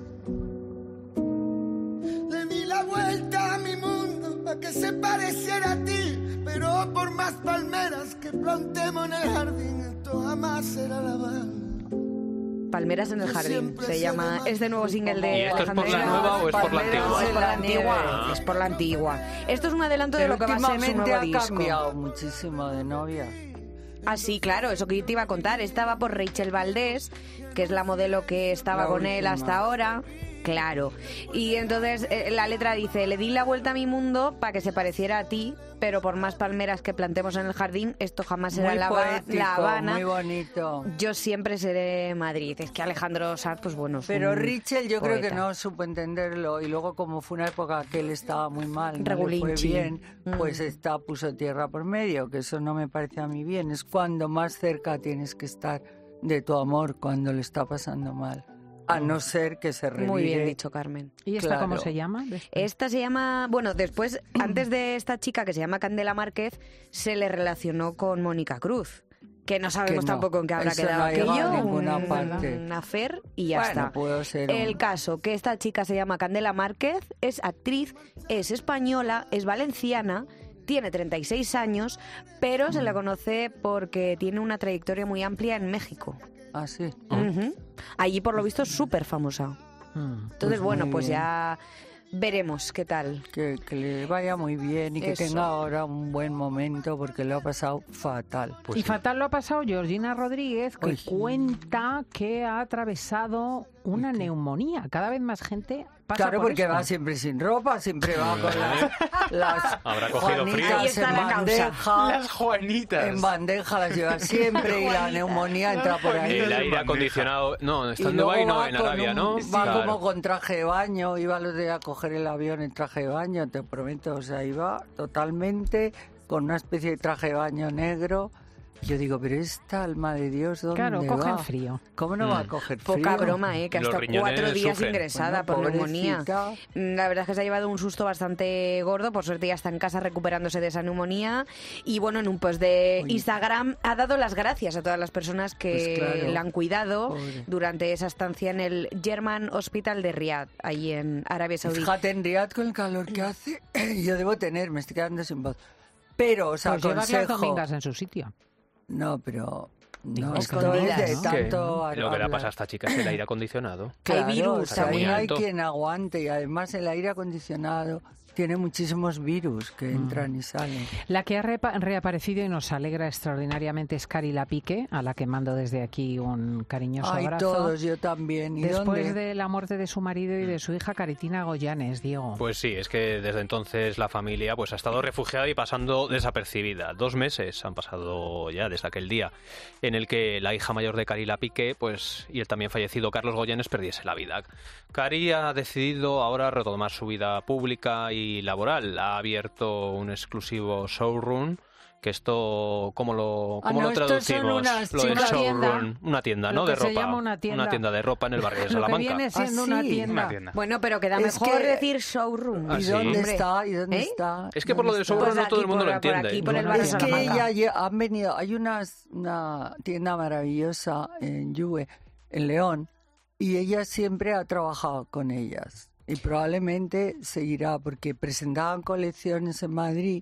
[SPEAKER 11] Le di la vuelta a mi mundo para que se pareciera a ti, pero por más palmeras que plantemos en el jardín, esto jamás será la banda.
[SPEAKER 17] Palmeras en el jardín, se llama este nuevo single de
[SPEAKER 13] ¿Y esto es por
[SPEAKER 17] Alejandro
[SPEAKER 13] la
[SPEAKER 17] Sanz.
[SPEAKER 13] nueva o es por la antigua?
[SPEAKER 17] Es por la antigua,
[SPEAKER 13] Ah.
[SPEAKER 17] es por la antigua. Esto es un adelanto de lo que va a ser su
[SPEAKER 10] Últimamente
[SPEAKER 17] nuevo
[SPEAKER 10] ha
[SPEAKER 17] disco.
[SPEAKER 10] cambiado muchísimo de novia.
[SPEAKER 17] Ah, sí, claro, eso que yo te iba a contar. Estaba por Rachel Valdés, que es la modelo que estaba
[SPEAKER 10] La
[SPEAKER 17] con él
[SPEAKER 10] última.
[SPEAKER 17] hasta ahora. Claro. Y entonces eh, la letra dice, le di la vuelta a mi mundo para que se pareciera a ti, pero por más palmeras que plantemos en el jardín, esto jamás será
[SPEAKER 10] Muy
[SPEAKER 17] la, Haba-
[SPEAKER 10] poético,
[SPEAKER 17] la Habana.
[SPEAKER 10] muy bonito.
[SPEAKER 17] Yo siempre seré Madrid. Es que Alejandro Sanz, pues bueno, es
[SPEAKER 10] Pero
[SPEAKER 17] un
[SPEAKER 10] Richel yo creo que
[SPEAKER 17] poeta.
[SPEAKER 10] no supo entenderlo y luego como fue una época que él estaba muy mal, no le fue
[SPEAKER 17] Regulinchi.
[SPEAKER 10] bien, pues
[SPEAKER 17] Mm.
[SPEAKER 10] está, puso tierra por medio, que eso no me parece a mí bien. Es cuando más cerca tienes que estar de tu amor cuando le está pasando mal. A no ser que se revive.
[SPEAKER 17] Muy bien dicho, Carmen.
[SPEAKER 1] ¿Y esta
[SPEAKER 10] Claro.
[SPEAKER 1] cómo se llama?
[SPEAKER 17] Esta se llama, bueno, después, antes de esta chica que se llama Candela Márquez, se le relacionó con Mónica Cruz, que no sabemos
[SPEAKER 10] Que no,
[SPEAKER 17] tampoco en qué habrá
[SPEAKER 10] eso
[SPEAKER 17] quedado
[SPEAKER 10] no ha llegado
[SPEAKER 17] aquello,
[SPEAKER 10] a ninguna
[SPEAKER 17] un,
[SPEAKER 10] parte.
[SPEAKER 17] un affair y ya
[SPEAKER 10] Bueno,
[SPEAKER 17] está.
[SPEAKER 10] puedo ser un-
[SPEAKER 17] El caso, que esta chica se llama Candela Márquez, es actriz, es española, es valenciana, tiene treinta y seis años, pero se la conoce porque tiene una trayectoria muy amplia en México.
[SPEAKER 10] Ah, sí.
[SPEAKER 17] Ujú. Allí, por lo visto, es súper famosa. Entonces,
[SPEAKER 10] Pues
[SPEAKER 17] bueno,
[SPEAKER 10] muy
[SPEAKER 17] pues
[SPEAKER 10] bien.
[SPEAKER 17] ya veremos qué tal.
[SPEAKER 10] Que, que le vaya muy bien y que
[SPEAKER 17] Eso.
[SPEAKER 10] tenga ahora un buen momento porque lo ha pasado fatal.
[SPEAKER 1] y fatal lo ha pasado Georgina Rodríguez, que cuenta que ha atravesado una neumonía. Cada vez más gente pasa
[SPEAKER 10] Claro,
[SPEAKER 1] por
[SPEAKER 10] porque
[SPEAKER 1] esto.
[SPEAKER 10] va siempre sin ropa, siempre va con las, las
[SPEAKER 13] Habrá cogido frío.
[SPEAKER 10] Juanitas
[SPEAKER 13] Ahí está
[SPEAKER 10] en
[SPEAKER 13] la causa.
[SPEAKER 10] bandeja.
[SPEAKER 13] Las Juanitas.
[SPEAKER 10] En bandeja las lleva siempre y la neumonía entra por ahí.
[SPEAKER 13] El aire acondicionado. No, está
[SPEAKER 10] Y
[SPEAKER 13] en
[SPEAKER 10] luego
[SPEAKER 13] Dubái, no,
[SPEAKER 10] va
[SPEAKER 13] en
[SPEAKER 10] con
[SPEAKER 13] Arabia,
[SPEAKER 10] un-
[SPEAKER 13] ¿no?
[SPEAKER 10] Va
[SPEAKER 13] Claro.
[SPEAKER 10] como con traje de baño, iba los días a coger el avión en traje de baño, te prometo, o sea, iba totalmente con una especie de traje de baño negro. Yo digo, pero esta alma de Dios, ¿dónde
[SPEAKER 1] Claro, cogen
[SPEAKER 10] va?
[SPEAKER 1] frío.
[SPEAKER 10] ¿Cómo no va a
[SPEAKER 13] Mm.
[SPEAKER 10] coger frío?
[SPEAKER 17] Poca broma, ¿eh? Que ha
[SPEAKER 13] Los
[SPEAKER 17] estado
[SPEAKER 13] riñones
[SPEAKER 17] cuatro días
[SPEAKER 13] sufren.
[SPEAKER 17] ingresada
[SPEAKER 10] Bueno,
[SPEAKER 17] por neumonía.
[SPEAKER 10] pobrecita.
[SPEAKER 17] La verdad es que se ha llevado un susto bastante gordo. Por suerte ya está en casa recuperándose de esa neumonía. Y bueno, en un post de Instagram ha dado las gracias a todas las personas que
[SPEAKER 10] Pues claro.
[SPEAKER 17] la han cuidado
[SPEAKER 10] Pobre.
[SPEAKER 17] durante esa estancia en el German Hospital de Riad, allí en Arabia Saudí.
[SPEAKER 10] Fíjate, en Riad con el calor que hace, yo debo tener, me estoy quedando sin voz. Pero os
[SPEAKER 1] Pues llevas las
[SPEAKER 10] aconsejo...
[SPEAKER 1] domingas en su sitio.
[SPEAKER 10] No, pero...
[SPEAKER 1] Digo,
[SPEAKER 10] No, esto
[SPEAKER 1] escondidas,
[SPEAKER 10] es de
[SPEAKER 1] ¿no?
[SPEAKER 10] tanto...
[SPEAKER 13] Lo que le
[SPEAKER 10] hablar.
[SPEAKER 13] pasa a esta chica es el aire acondicionado.
[SPEAKER 10] Claro,
[SPEAKER 17] virus
[SPEAKER 10] o sea,
[SPEAKER 13] también.
[SPEAKER 10] no hay
[SPEAKER 13] Alto.
[SPEAKER 10] quien aguante y además el aire acondicionado tiene muchísimos virus que entran y salen.
[SPEAKER 1] La que ha repa- reaparecido y nos alegra extraordinariamente es Cari Lapique, a la que mando desde aquí un cariñoso
[SPEAKER 10] Ay,
[SPEAKER 1] abrazo.
[SPEAKER 10] todos, yo también. ¿Y
[SPEAKER 1] Después
[SPEAKER 10] dónde?
[SPEAKER 1] de la muerte de su marido y de su hija Caritina Goyanes, Diego.
[SPEAKER 13] Pues sí, es que desde entonces la familia pues ha estado refugiada y pasando desapercibida. Dos meses han pasado ya desde aquel día en el que la hija mayor de Cari Lapique pues, y el también fallecido Carlos Goyanes perdiese la vida. Cari ha decidido ahora retomar su vida pública y laboral. Ha abierto un exclusivo showroom. Que esto, ¿cómo lo,
[SPEAKER 10] Ah,
[SPEAKER 13] cómo
[SPEAKER 10] no,
[SPEAKER 13] lo
[SPEAKER 10] estos son
[SPEAKER 13] traducimos?
[SPEAKER 10] unas
[SPEAKER 13] Lo del
[SPEAKER 10] chicas-
[SPEAKER 13] showroom.
[SPEAKER 1] Una tienda.
[SPEAKER 13] Una tienda,
[SPEAKER 1] Lo
[SPEAKER 13] ¿no?
[SPEAKER 1] que
[SPEAKER 13] De
[SPEAKER 1] se
[SPEAKER 13] ropa.
[SPEAKER 1] llama una tienda.
[SPEAKER 13] de ropa en el barrio de
[SPEAKER 1] Lo que
[SPEAKER 13] Salamanca.
[SPEAKER 1] viene siendo
[SPEAKER 10] Ah,
[SPEAKER 1] una
[SPEAKER 10] sí.
[SPEAKER 1] tienda.
[SPEAKER 13] Una tienda.
[SPEAKER 17] Bueno, pero queda
[SPEAKER 10] Es
[SPEAKER 17] mejor
[SPEAKER 10] que-
[SPEAKER 17] decir showroom.
[SPEAKER 13] Ah,
[SPEAKER 10] ¿Y
[SPEAKER 13] sí.
[SPEAKER 10] dónde
[SPEAKER 17] Hombre.
[SPEAKER 10] está? ¿Y dónde
[SPEAKER 17] ¿Eh?
[SPEAKER 10] está?
[SPEAKER 13] Es que por lo
[SPEAKER 10] ¿Dónde
[SPEAKER 13] del
[SPEAKER 10] está?
[SPEAKER 13] showroom
[SPEAKER 17] Pues
[SPEAKER 13] no todo el
[SPEAKER 17] aquí,
[SPEAKER 13] mundo
[SPEAKER 17] por-
[SPEAKER 13] lo
[SPEAKER 17] por
[SPEAKER 13] entiende.
[SPEAKER 17] aquí, por el
[SPEAKER 13] No,
[SPEAKER 17] barrio
[SPEAKER 10] Es
[SPEAKER 17] de
[SPEAKER 10] que
[SPEAKER 17] Salamanca.
[SPEAKER 10] ya lle- han venido, hay unas, una tienda maravillosa en Juve, en León, y ella siempre ha trabajado con ellas. Y probablemente seguirá, porque presentaban colecciones en Madrid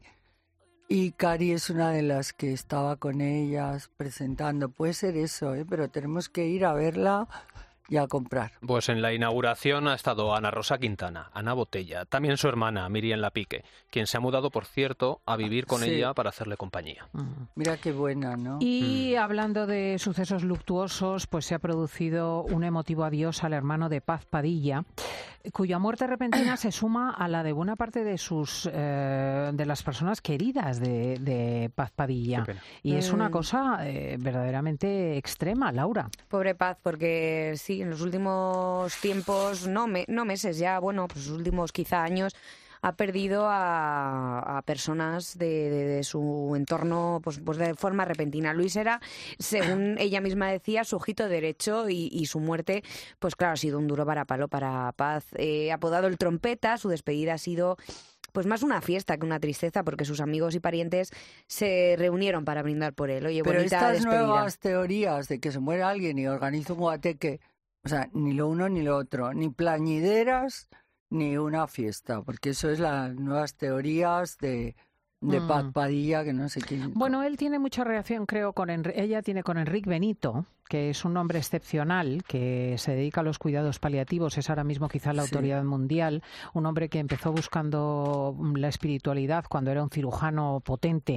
[SPEAKER 10] y Cari es una de las que estaba con ellas presentando. Puede ser eso, ¿eh? Pero tenemos que ir a verla y a comprar.
[SPEAKER 13] Pues en la inauguración ha estado Ana Rosa Quintana, Ana Botella, también su hermana Miriam Lapique, quien se ha mudado, por cierto, a vivir con
[SPEAKER 10] Sí.
[SPEAKER 13] ella para hacerle compañía.
[SPEAKER 10] Mira qué buena, ¿no?
[SPEAKER 1] Y hablando de sucesos luctuosos, pues se ha producido un emotivo adiós al hermano de Paz Padilla, cuya muerte repentina se suma a la de buena parte de sus eh, de las personas queridas de, de Paz Padilla. Y es una cosa eh, verdaderamente extrema, Laura.
[SPEAKER 17] Pobre Paz, porque sí, en los últimos tiempos, no, me, no meses ya, bueno, pues los últimos quizá años, ha perdido a, a personas de, de, de su entorno pues, pues de forma repentina. Luis era, según ella misma decía, su ojito derecho y, y su muerte, pues claro, ha sido un duro varapalo para Paz. Eh, apodado el Trompeta, su despedida ha sido pues más una fiesta que una tristeza, porque sus amigos y parientes se reunieron para brindar por él. Oye,
[SPEAKER 10] Pero
[SPEAKER 17] bonita
[SPEAKER 10] estas
[SPEAKER 17] despedida.
[SPEAKER 10] nuevas teorías de que se muere alguien y organiza un guateque, o sea, ni lo uno ni lo otro, ni plañideras ni una fiesta, porque eso es las nuevas teorías de, de
[SPEAKER 1] Mm.
[SPEAKER 10] Paz Padilla, que no sé quién.
[SPEAKER 1] Bueno, él tiene mucha relación, creo, con Enri- ella tiene con Enrique Benito, que es un hombre excepcional, que se dedica a los cuidados paliativos, es ahora mismo quizá la
[SPEAKER 10] Sí.
[SPEAKER 1] autoridad mundial, un hombre que empezó buscando la espiritualidad cuando era un cirujano potente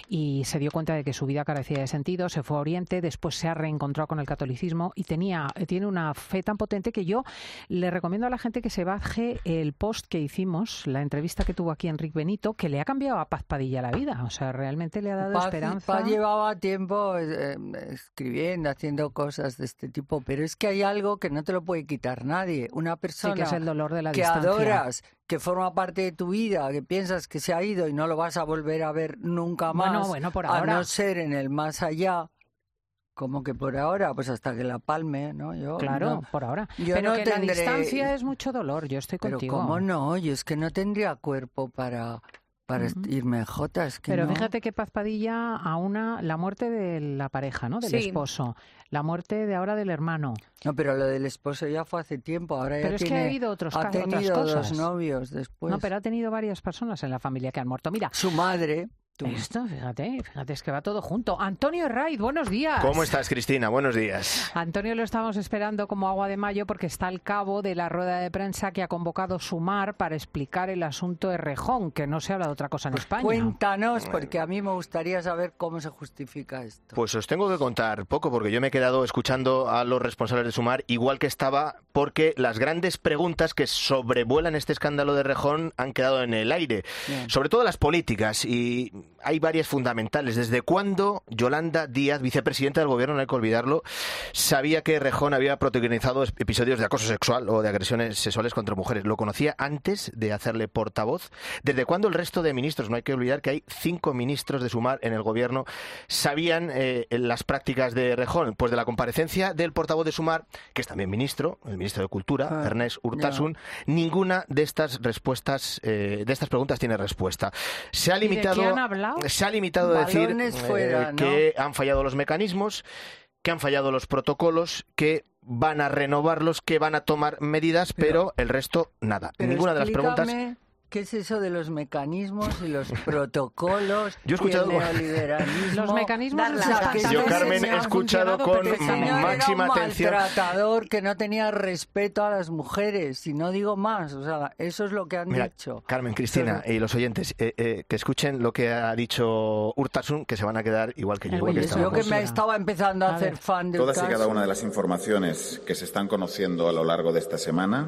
[SPEAKER 1] y se dio cuenta de que su vida carecía de sentido, se fue a Oriente, después se ha reencontrado con el catolicismo y tenía tiene una fe tan potente que yo le recomiendo a la gente que se baje el post que hicimos, la entrevista que tuvo aquí Enrique Benito, que le ha cambiado a Paz Padilla la vida, o sea, realmente le ha dado
[SPEAKER 10] Paz,
[SPEAKER 1] esperanza.
[SPEAKER 10] Paz llevaba tiempo eh, escribiendo, haciendo cosas de este tipo, pero es que hay algo que no te lo puede quitar nadie. Una persona
[SPEAKER 1] Sí, que es el dolor de la
[SPEAKER 10] que
[SPEAKER 1] distancia.
[SPEAKER 10] adoras, que forma parte de tu vida, que piensas que se ha ido y no lo vas a volver a ver nunca más,
[SPEAKER 1] Bueno, bueno, por
[SPEAKER 10] a
[SPEAKER 1] ahora.
[SPEAKER 10] no ser en el más allá. Como que por ahora, pues hasta que la palme, ¿no? Yo
[SPEAKER 1] Claro,
[SPEAKER 10] no-
[SPEAKER 1] por ahora.
[SPEAKER 10] yo
[SPEAKER 1] Pero
[SPEAKER 10] no
[SPEAKER 1] que la
[SPEAKER 10] tendré-
[SPEAKER 1] distancia es mucho dolor, yo estoy
[SPEAKER 10] Pero
[SPEAKER 1] contigo.
[SPEAKER 10] cómo no, yo es que no tendría cuerpo para, para
[SPEAKER 1] Ujú.
[SPEAKER 10] irme a Jota, es que
[SPEAKER 1] Pero
[SPEAKER 10] no.
[SPEAKER 1] fíjate que Paz Padilla aúna la muerte de la pareja, ¿no? Del
[SPEAKER 10] Sí.
[SPEAKER 1] esposo, la muerte de ahora del hermano.
[SPEAKER 10] No, pero lo del esposo ya fue hace tiempo, ahora ya
[SPEAKER 1] Pero es que
[SPEAKER 10] tiene,
[SPEAKER 1] ha habido otros
[SPEAKER 10] ha
[SPEAKER 1] casos, otras
[SPEAKER 10] tenido
[SPEAKER 1] cosas.
[SPEAKER 10] dos novios después.
[SPEAKER 1] No, pero ha tenido varias personas en la familia que han muerto. Mira,
[SPEAKER 10] su madre. tú.
[SPEAKER 1] Esto, fíjate, fíjate, es que va todo junto. Antonio Herraiz, buenos días.
[SPEAKER 14] ¿Cómo estás, Cristina? Buenos días.
[SPEAKER 1] Antonio lo estamos esperando como agua de mayo porque está al cabo de la rueda de prensa que ha convocado Sumar para explicar el asunto de Rejón, que no se habla de otra cosa en España.
[SPEAKER 10] Cuéntanos, porque a mí me gustaría saber cómo se justifica esto.
[SPEAKER 14] Pues os tengo que contar poco, porque yo me he quedado escuchando a los responsables de Sumar, igual que estaba, porque las grandes preguntas que sobrevuelan este escándalo de Rejón han quedado en el aire.
[SPEAKER 10] Bien.
[SPEAKER 14] Sobre todo las políticas, y hay varias fundamentales. ¿Desde cuándo Yolanda Díaz, vicepresidenta del gobierno, no hay que olvidarlo, sabía que Rejón había protagonizado episodios de acoso sexual o de agresiones sexuales contra mujeres? ¿Lo conocía antes de hacerle portavoz? ¿Desde cuándo el resto de ministros, no hay que olvidar que hay cinco ministros de Sumar en el gobierno, sabían eh, las prácticas de Rejón? Pues de la comparecencia del portavoz de Sumar, que es también ministro, el ministro de Cultura,
[SPEAKER 10] Ah,
[SPEAKER 14] Ernest Urtasun, ninguna de estas respuestas, eh, de estas preguntas tiene respuesta. Se ha
[SPEAKER 1] ¿Y de
[SPEAKER 14] limitado,
[SPEAKER 1] qué han hablado?
[SPEAKER 14] se ha limitado a decir
[SPEAKER 10] Balones fuera,
[SPEAKER 14] eh,
[SPEAKER 10] ¿no?
[SPEAKER 14] que han fallado los mecanismos, que han fallado los protocolos, que van a renovarlos, que van a tomar medidas, pero, el resto nada.
[SPEAKER 10] Pero
[SPEAKER 14] Ninguna de las preguntas.
[SPEAKER 10] explícame, ¿qué es eso de los mecanismos y los protocolos
[SPEAKER 14] Yo he escuchado-
[SPEAKER 10] y el neoliberalismo?
[SPEAKER 1] Los mecanismos
[SPEAKER 10] Dar las
[SPEAKER 1] esos
[SPEAKER 10] cosas.
[SPEAKER 1] tantas
[SPEAKER 14] Yo,
[SPEAKER 1] veces
[SPEAKER 14] Carmen,
[SPEAKER 1] no
[SPEAKER 14] he
[SPEAKER 1] han
[SPEAKER 14] escuchado
[SPEAKER 1] funcionado
[SPEAKER 14] con
[SPEAKER 1] perfectamente.
[SPEAKER 10] Señor,
[SPEAKER 14] máxima
[SPEAKER 10] era un
[SPEAKER 14] atención.
[SPEAKER 10] maltratador que no tenía respeto a las mujeres, y no digo más, o sea, eso es lo que han
[SPEAKER 14] Mira,
[SPEAKER 10] dicho.
[SPEAKER 14] Carmen, Cristina y los oyentes, eh, eh, que escuchen lo que ha dicho Urtasun, que se van a quedar igual que yo. igual que
[SPEAKER 10] Oye,
[SPEAKER 14] estaba
[SPEAKER 10] yo que
[SPEAKER 14] José.
[SPEAKER 10] me estaba empezando a, hacer fan de
[SPEAKER 15] Todas y
[SPEAKER 10] Urtasun.
[SPEAKER 15] cada una de las informaciones que se están conociendo a lo largo de esta semana,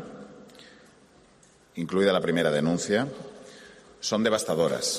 [SPEAKER 15] incluida la primera denuncia, son devastadoras.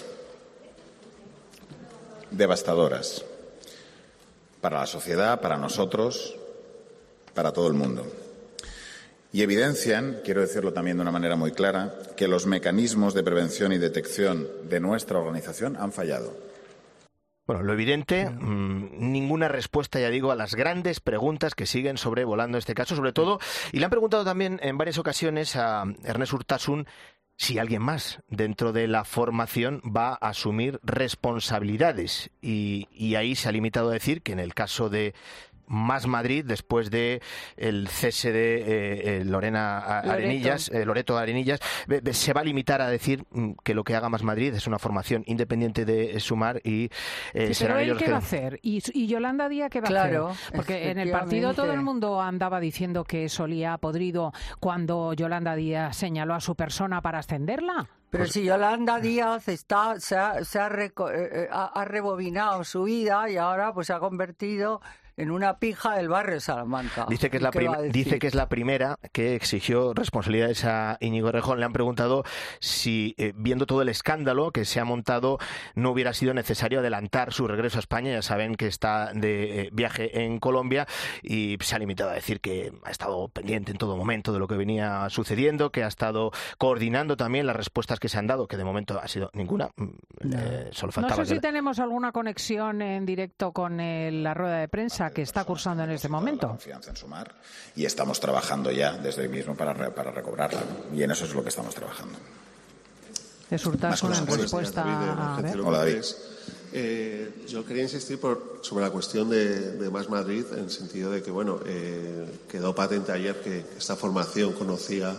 [SPEAKER 15] Devastadoras. Para la sociedad, para nosotros, para todo el mundo. Y evidencian, quiero decirlo también de una manera muy clara, que los mecanismos de prevención y detección de nuestra organización han fallado.
[SPEAKER 14] Bueno, lo evidente, mmm, ninguna respuesta, ya digo, a las grandes preguntas que siguen sobrevolando este caso, sobre todo, y le han preguntado también en varias ocasiones a Ernest Urtasun si alguien más dentro de la formación va a asumir responsabilidades. Y, y ahí se ha limitado a decir que en el caso de Más Madrid, después de el cese de eh, eh, Lorena Arenillas, eh, Loreto Arenillas, eh, se va a limitar a decir mm, que lo que haga Más Madrid es una formación independiente de Sumar y eh,
[SPEAKER 1] Sí,
[SPEAKER 14] serán
[SPEAKER 1] pero él
[SPEAKER 14] ellos
[SPEAKER 1] qué
[SPEAKER 14] que...
[SPEAKER 1] va a hacer y, y Yolanda Díaz qué va
[SPEAKER 10] Claro,
[SPEAKER 1] a hacer, porque en el partido todo el mundo andaba diciendo que eso olía podrido cuando Yolanda Díaz señaló a su persona para ascenderla.
[SPEAKER 10] Pero
[SPEAKER 14] Pues
[SPEAKER 10] si Yolanda Díaz está, se, ha, se ha, reco- eh, eh, ha- ha rebobinado su vida y ahora pues se ha convertido en una pija del barrio Salamanca.
[SPEAKER 14] Dice que es la, prim dice que es la primera que exigió responsabilidades a Íñigo Errejón. Le han preguntado si, eh, viendo todo el escándalo que se ha montado, no hubiera sido necesario adelantar su regreso a España. Ya saben que está de eh, viaje en Colombia y se ha limitado a decir que ha estado pendiente en todo momento de lo que venía sucediendo, que ha estado coordinando también las respuestas que se han dado, que de momento ha sido ninguna.
[SPEAKER 1] No,
[SPEAKER 14] eh, solo faltaba
[SPEAKER 1] no sé
[SPEAKER 14] que...
[SPEAKER 1] si tenemos alguna conexión en directo con el, la rueda de prensa que está cursando en este momento.
[SPEAKER 15] Confianza en Sumar y estamos trabajando ya desde hoy mismo para, re, para recobrarla, ¿no? Y en eso es lo que estamos trabajando.
[SPEAKER 1] De Surtasun en respuesta a...
[SPEAKER 15] Hola, David.
[SPEAKER 16] Eh, yo quería insistir por, sobre la cuestión de, de Más Madrid, en el sentido de que, bueno, eh, quedó patente ayer que esta formación conocía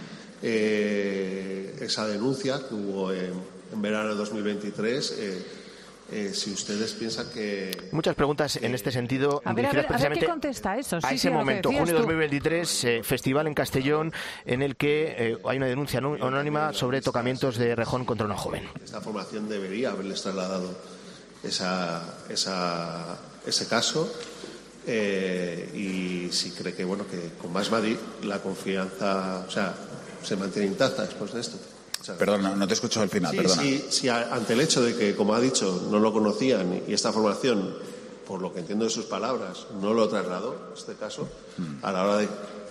[SPEAKER 16] eh, esa denuncia que hubo en, en verano de dos mil veintitrés. Eh, eh, si ustedes piensan que...
[SPEAKER 14] Muchas preguntas en este sentido.
[SPEAKER 1] A ver, a ver, a ver qué contesta eso. Sí,
[SPEAKER 14] a ese
[SPEAKER 1] sí,
[SPEAKER 14] momento,
[SPEAKER 1] junio
[SPEAKER 14] de dos mil veintitrés, eh, festival en Castellón, en el que eh, hay una denuncia anónima sobre tocamientos de Errejón contra una joven.
[SPEAKER 16] Esta formación debería haberles trasladado esa, esa, ese caso eh, y si cree que, bueno, que con Más Madrid la confianza, o sea, se mantiene intacta después de esto. O sea,
[SPEAKER 15] perdona, no te he escuchado al final,
[SPEAKER 16] sí,
[SPEAKER 15] perdona.
[SPEAKER 16] Sí, sí, ante el hecho de que, como ha dicho, no lo conocían y esta formación, por lo que entiendo de sus palabras, no lo trasladó, en este caso, mm. a la hora de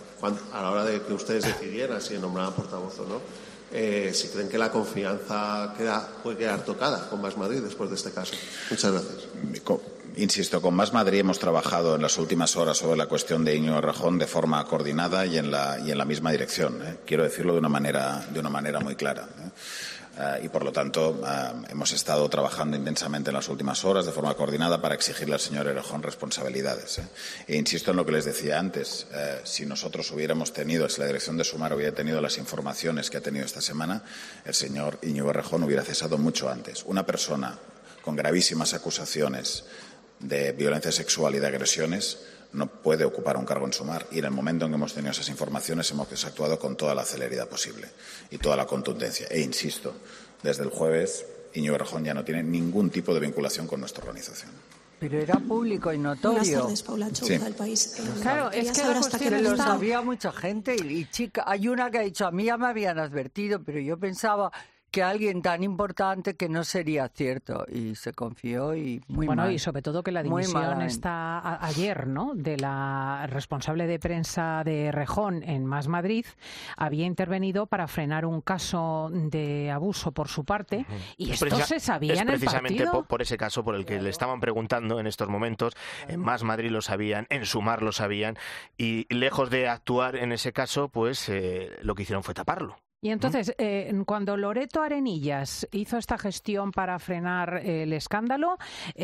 [SPEAKER 16] a la hora de que ustedes decidieran si nombraban portavoz o no, eh, si creen que la confianza queda, puede quedar tocada con Más Madrid después de este caso. Muchas gracias.
[SPEAKER 15] Insisto, con Más Madrid hemos trabajado en las últimas horas sobre la cuestión de Íñigo Errejón de forma coordinada y en la, y en la misma dirección. ¿eh? Quiero decirlo de una manera, de una manera muy clara. ¿eh? Uh, y, por lo tanto, uh, hemos estado trabajando intensamente en las últimas horas de forma coordinada para exigirle al señor Errejón responsabilidades. ¿eh? E insisto en lo que les decía antes. Uh, si nosotros hubiéramos tenido, si la dirección de Sumar hubiera tenido las informaciones que ha tenido esta semana, el señor Íñigo Errejón hubiera cesado mucho antes. Una persona con gravísimas acusaciones de violencia sexual y de agresiones no puede ocupar un cargo en Sumar, y en el momento en que hemos tenido esas informaciones hemos actuado con toda la celeridad posible y toda la contundencia. E insisto, desde el jueves Íñigo Errejón ya no tiene ningún tipo de vinculación con nuestra organización.
[SPEAKER 10] Pero era público y notorio.
[SPEAKER 18] Buenas tardes, Paula Chouza, sí. del País. Eh,
[SPEAKER 10] claro, es que la hasta que lo sabía mucha gente y, y chica, hay una que ha dicho, a mí ya me habían advertido, pero yo pensaba que alguien tan importante que no sería cierto, y se confió y muy
[SPEAKER 1] bueno,
[SPEAKER 10] mal.
[SPEAKER 1] Y sobre todo que la dimisión está a, ayer, ¿no?, de la responsable de prensa de Errejón en Más Madrid, había intervenido para frenar un caso de abuso por su parte, uh-huh. y es esto se sabía en el partido.
[SPEAKER 14] Es precisamente por, por ese caso por el que le estaban preguntando en estos momentos. En Más Madrid lo sabían, en Sumar lo sabían, y lejos de actuar en ese caso, pues eh, lo que hicieron fue taparlo.
[SPEAKER 1] Y entonces, eh, cuando Loreto Arenillas hizo esta gestión para frenar eh, el escándalo,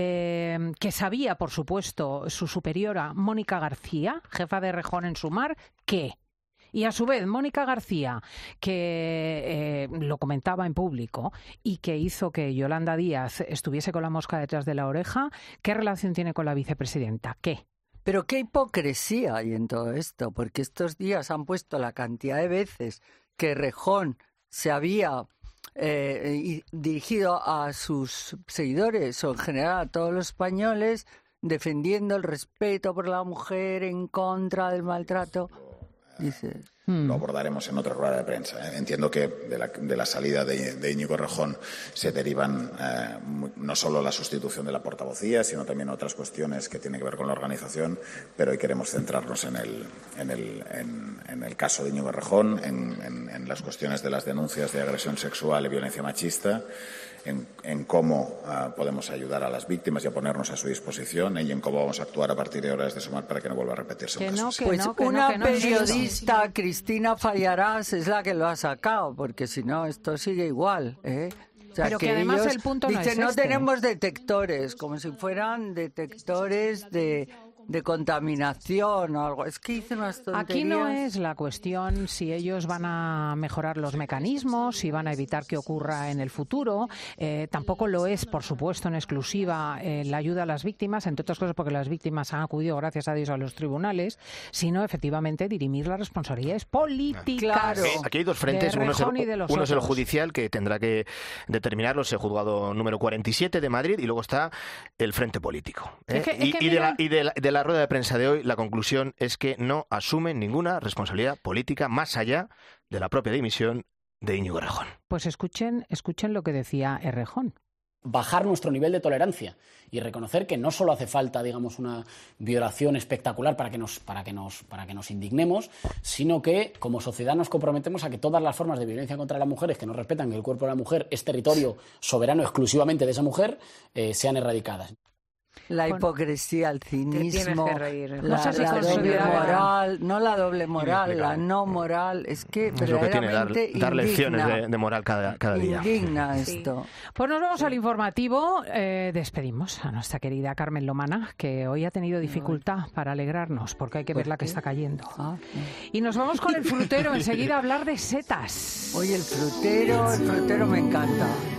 [SPEAKER 1] eh, que sabía, por supuesto, su superiora, Mónica García, jefa de Errejón en Sumar, ¿qué? Y a su vez, Mónica García, que eh, lo comentaba en público y que hizo que Yolanda Díaz estuviese con la mosca detrás de la oreja, ¿qué relación tiene con la vicepresidenta? ¿Qué?
[SPEAKER 10] Pero qué hipocresía hay en todo esto, porque estos días han puesto la cantidad de veces que Errejón se había eh, dirigido a sus seguidores o en general a todos los españoles defendiendo el respeto por la mujer en contra del maltrato. Dice...
[SPEAKER 15] Lo abordaremos en otra rueda de prensa. ¿eh? Entiendo que de la, de la salida de, de Íñigo Errejón se derivan eh, no solo la sustitución de la portavocía, sino también otras cuestiones que tienen que ver con la organización, pero hoy queremos centrarnos en el, en el, en, en el caso de Íñigo Errejón, en, en, en las cuestiones de las denuncias de agresión sexual y violencia machista, en, en cómo uh, podemos ayudar a las víctimas y a ponernos a su disposición, y en cómo vamos a actuar a partir de ahora desde Sumar para que no vuelva a repetirse un caso así.
[SPEAKER 10] Pues una periodista, Cristina Fallarás, es la que lo ha sacado, porque si no esto sigue igual, ¿eh? O sea,
[SPEAKER 1] pero que,
[SPEAKER 10] que
[SPEAKER 1] además
[SPEAKER 10] ellos
[SPEAKER 1] el punto no
[SPEAKER 10] dicen,
[SPEAKER 1] es
[SPEAKER 10] no
[SPEAKER 1] este.
[SPEAKER 10] tenemos detectores, como si fueran detectores de... de contaminación o algo. Es que dicen unas tonterías.
[SPEAKER 1] Aquí no es la cuestión si ellos van a mejorar los mecanismos, si van a evitar que ocurra en el futuro. Eh, tampoco lo es, por supuesto, en exclusiva eh, la ayuda a las víctimas, entre otras cosas porque las víctimas han acudido, gracias a Dios, a los tribunales, sino efectivamente dirimir las responsabilidades políticas.
[SPEAKER 10] Claro.
[SPEAKER 14] Aquí hay dos frentes. Uno es, el, uno es el judicial, que tendrá que determinarlo, es el juzgado número cuarenta y siete de Madrid, y luego está el frente político. ¿eh?
[SPEAKER 1] Es que, es
[SPEAKER 14] y,
[SPEAKER 1] que
[SPEAKER 14] y, de la, y de la, de la la rueda de prensa de hoy, la conclusión es que no asumen ninguna responsabilidad política más allá de la propia dimisión de Íñigo Errejón.
[SPEAKER 1] Pues escuchen, escuchen lo que decía Errejón.
[SPEAKER 19] Bajar nuestro nivel de tolerancia y reconocer que no solo hace falta, digamos, una violación espectacular para que nos, para que nos, para que nos indignemos, sino que como sociedad nos comprometemos a que todas las formas de violencia contra las mujeres que no respetan que el cuerpo de la mujer es territorio soberano exclusivamente de esa mujer, eh, sean erradicadas.
[SPEAKER 10] La hipocresía, el cinismo,
[SPEAKER 17] reír,
[SPEAKER 10] la,
[SPEAKER 1] no sé si
[SPEAKER 10] la doble
[SPEAKER 1] considera-
[SPEAKER 10] moral, no la doble moral, la no moral, es que
[SPEAKER 14] Es lo que tiene, dar,
[SPEAKER 10] verdaderamente
[SPEAKER 14] dar lecciones
[SPEAKER 10] indigna,
[SPEAKER 14] de, de moral cada, cada día.
[SPEAKER 10] indigna
[SPEAKER 1] Sí.
[SPEAKER 10] esto.
[SPEAKER 1] Pues nos vamos al informativo. Eh, despedimos a nuestra querida Carmen Lomana, que hoy ha tenido dificultad para alegrarnos, porque hay que ver la que está cayendo. Y nos vamos con el frutero enseguida a hablar de setas.
[SPEAKER 10] Oye, el frutero, el frutero me encanta.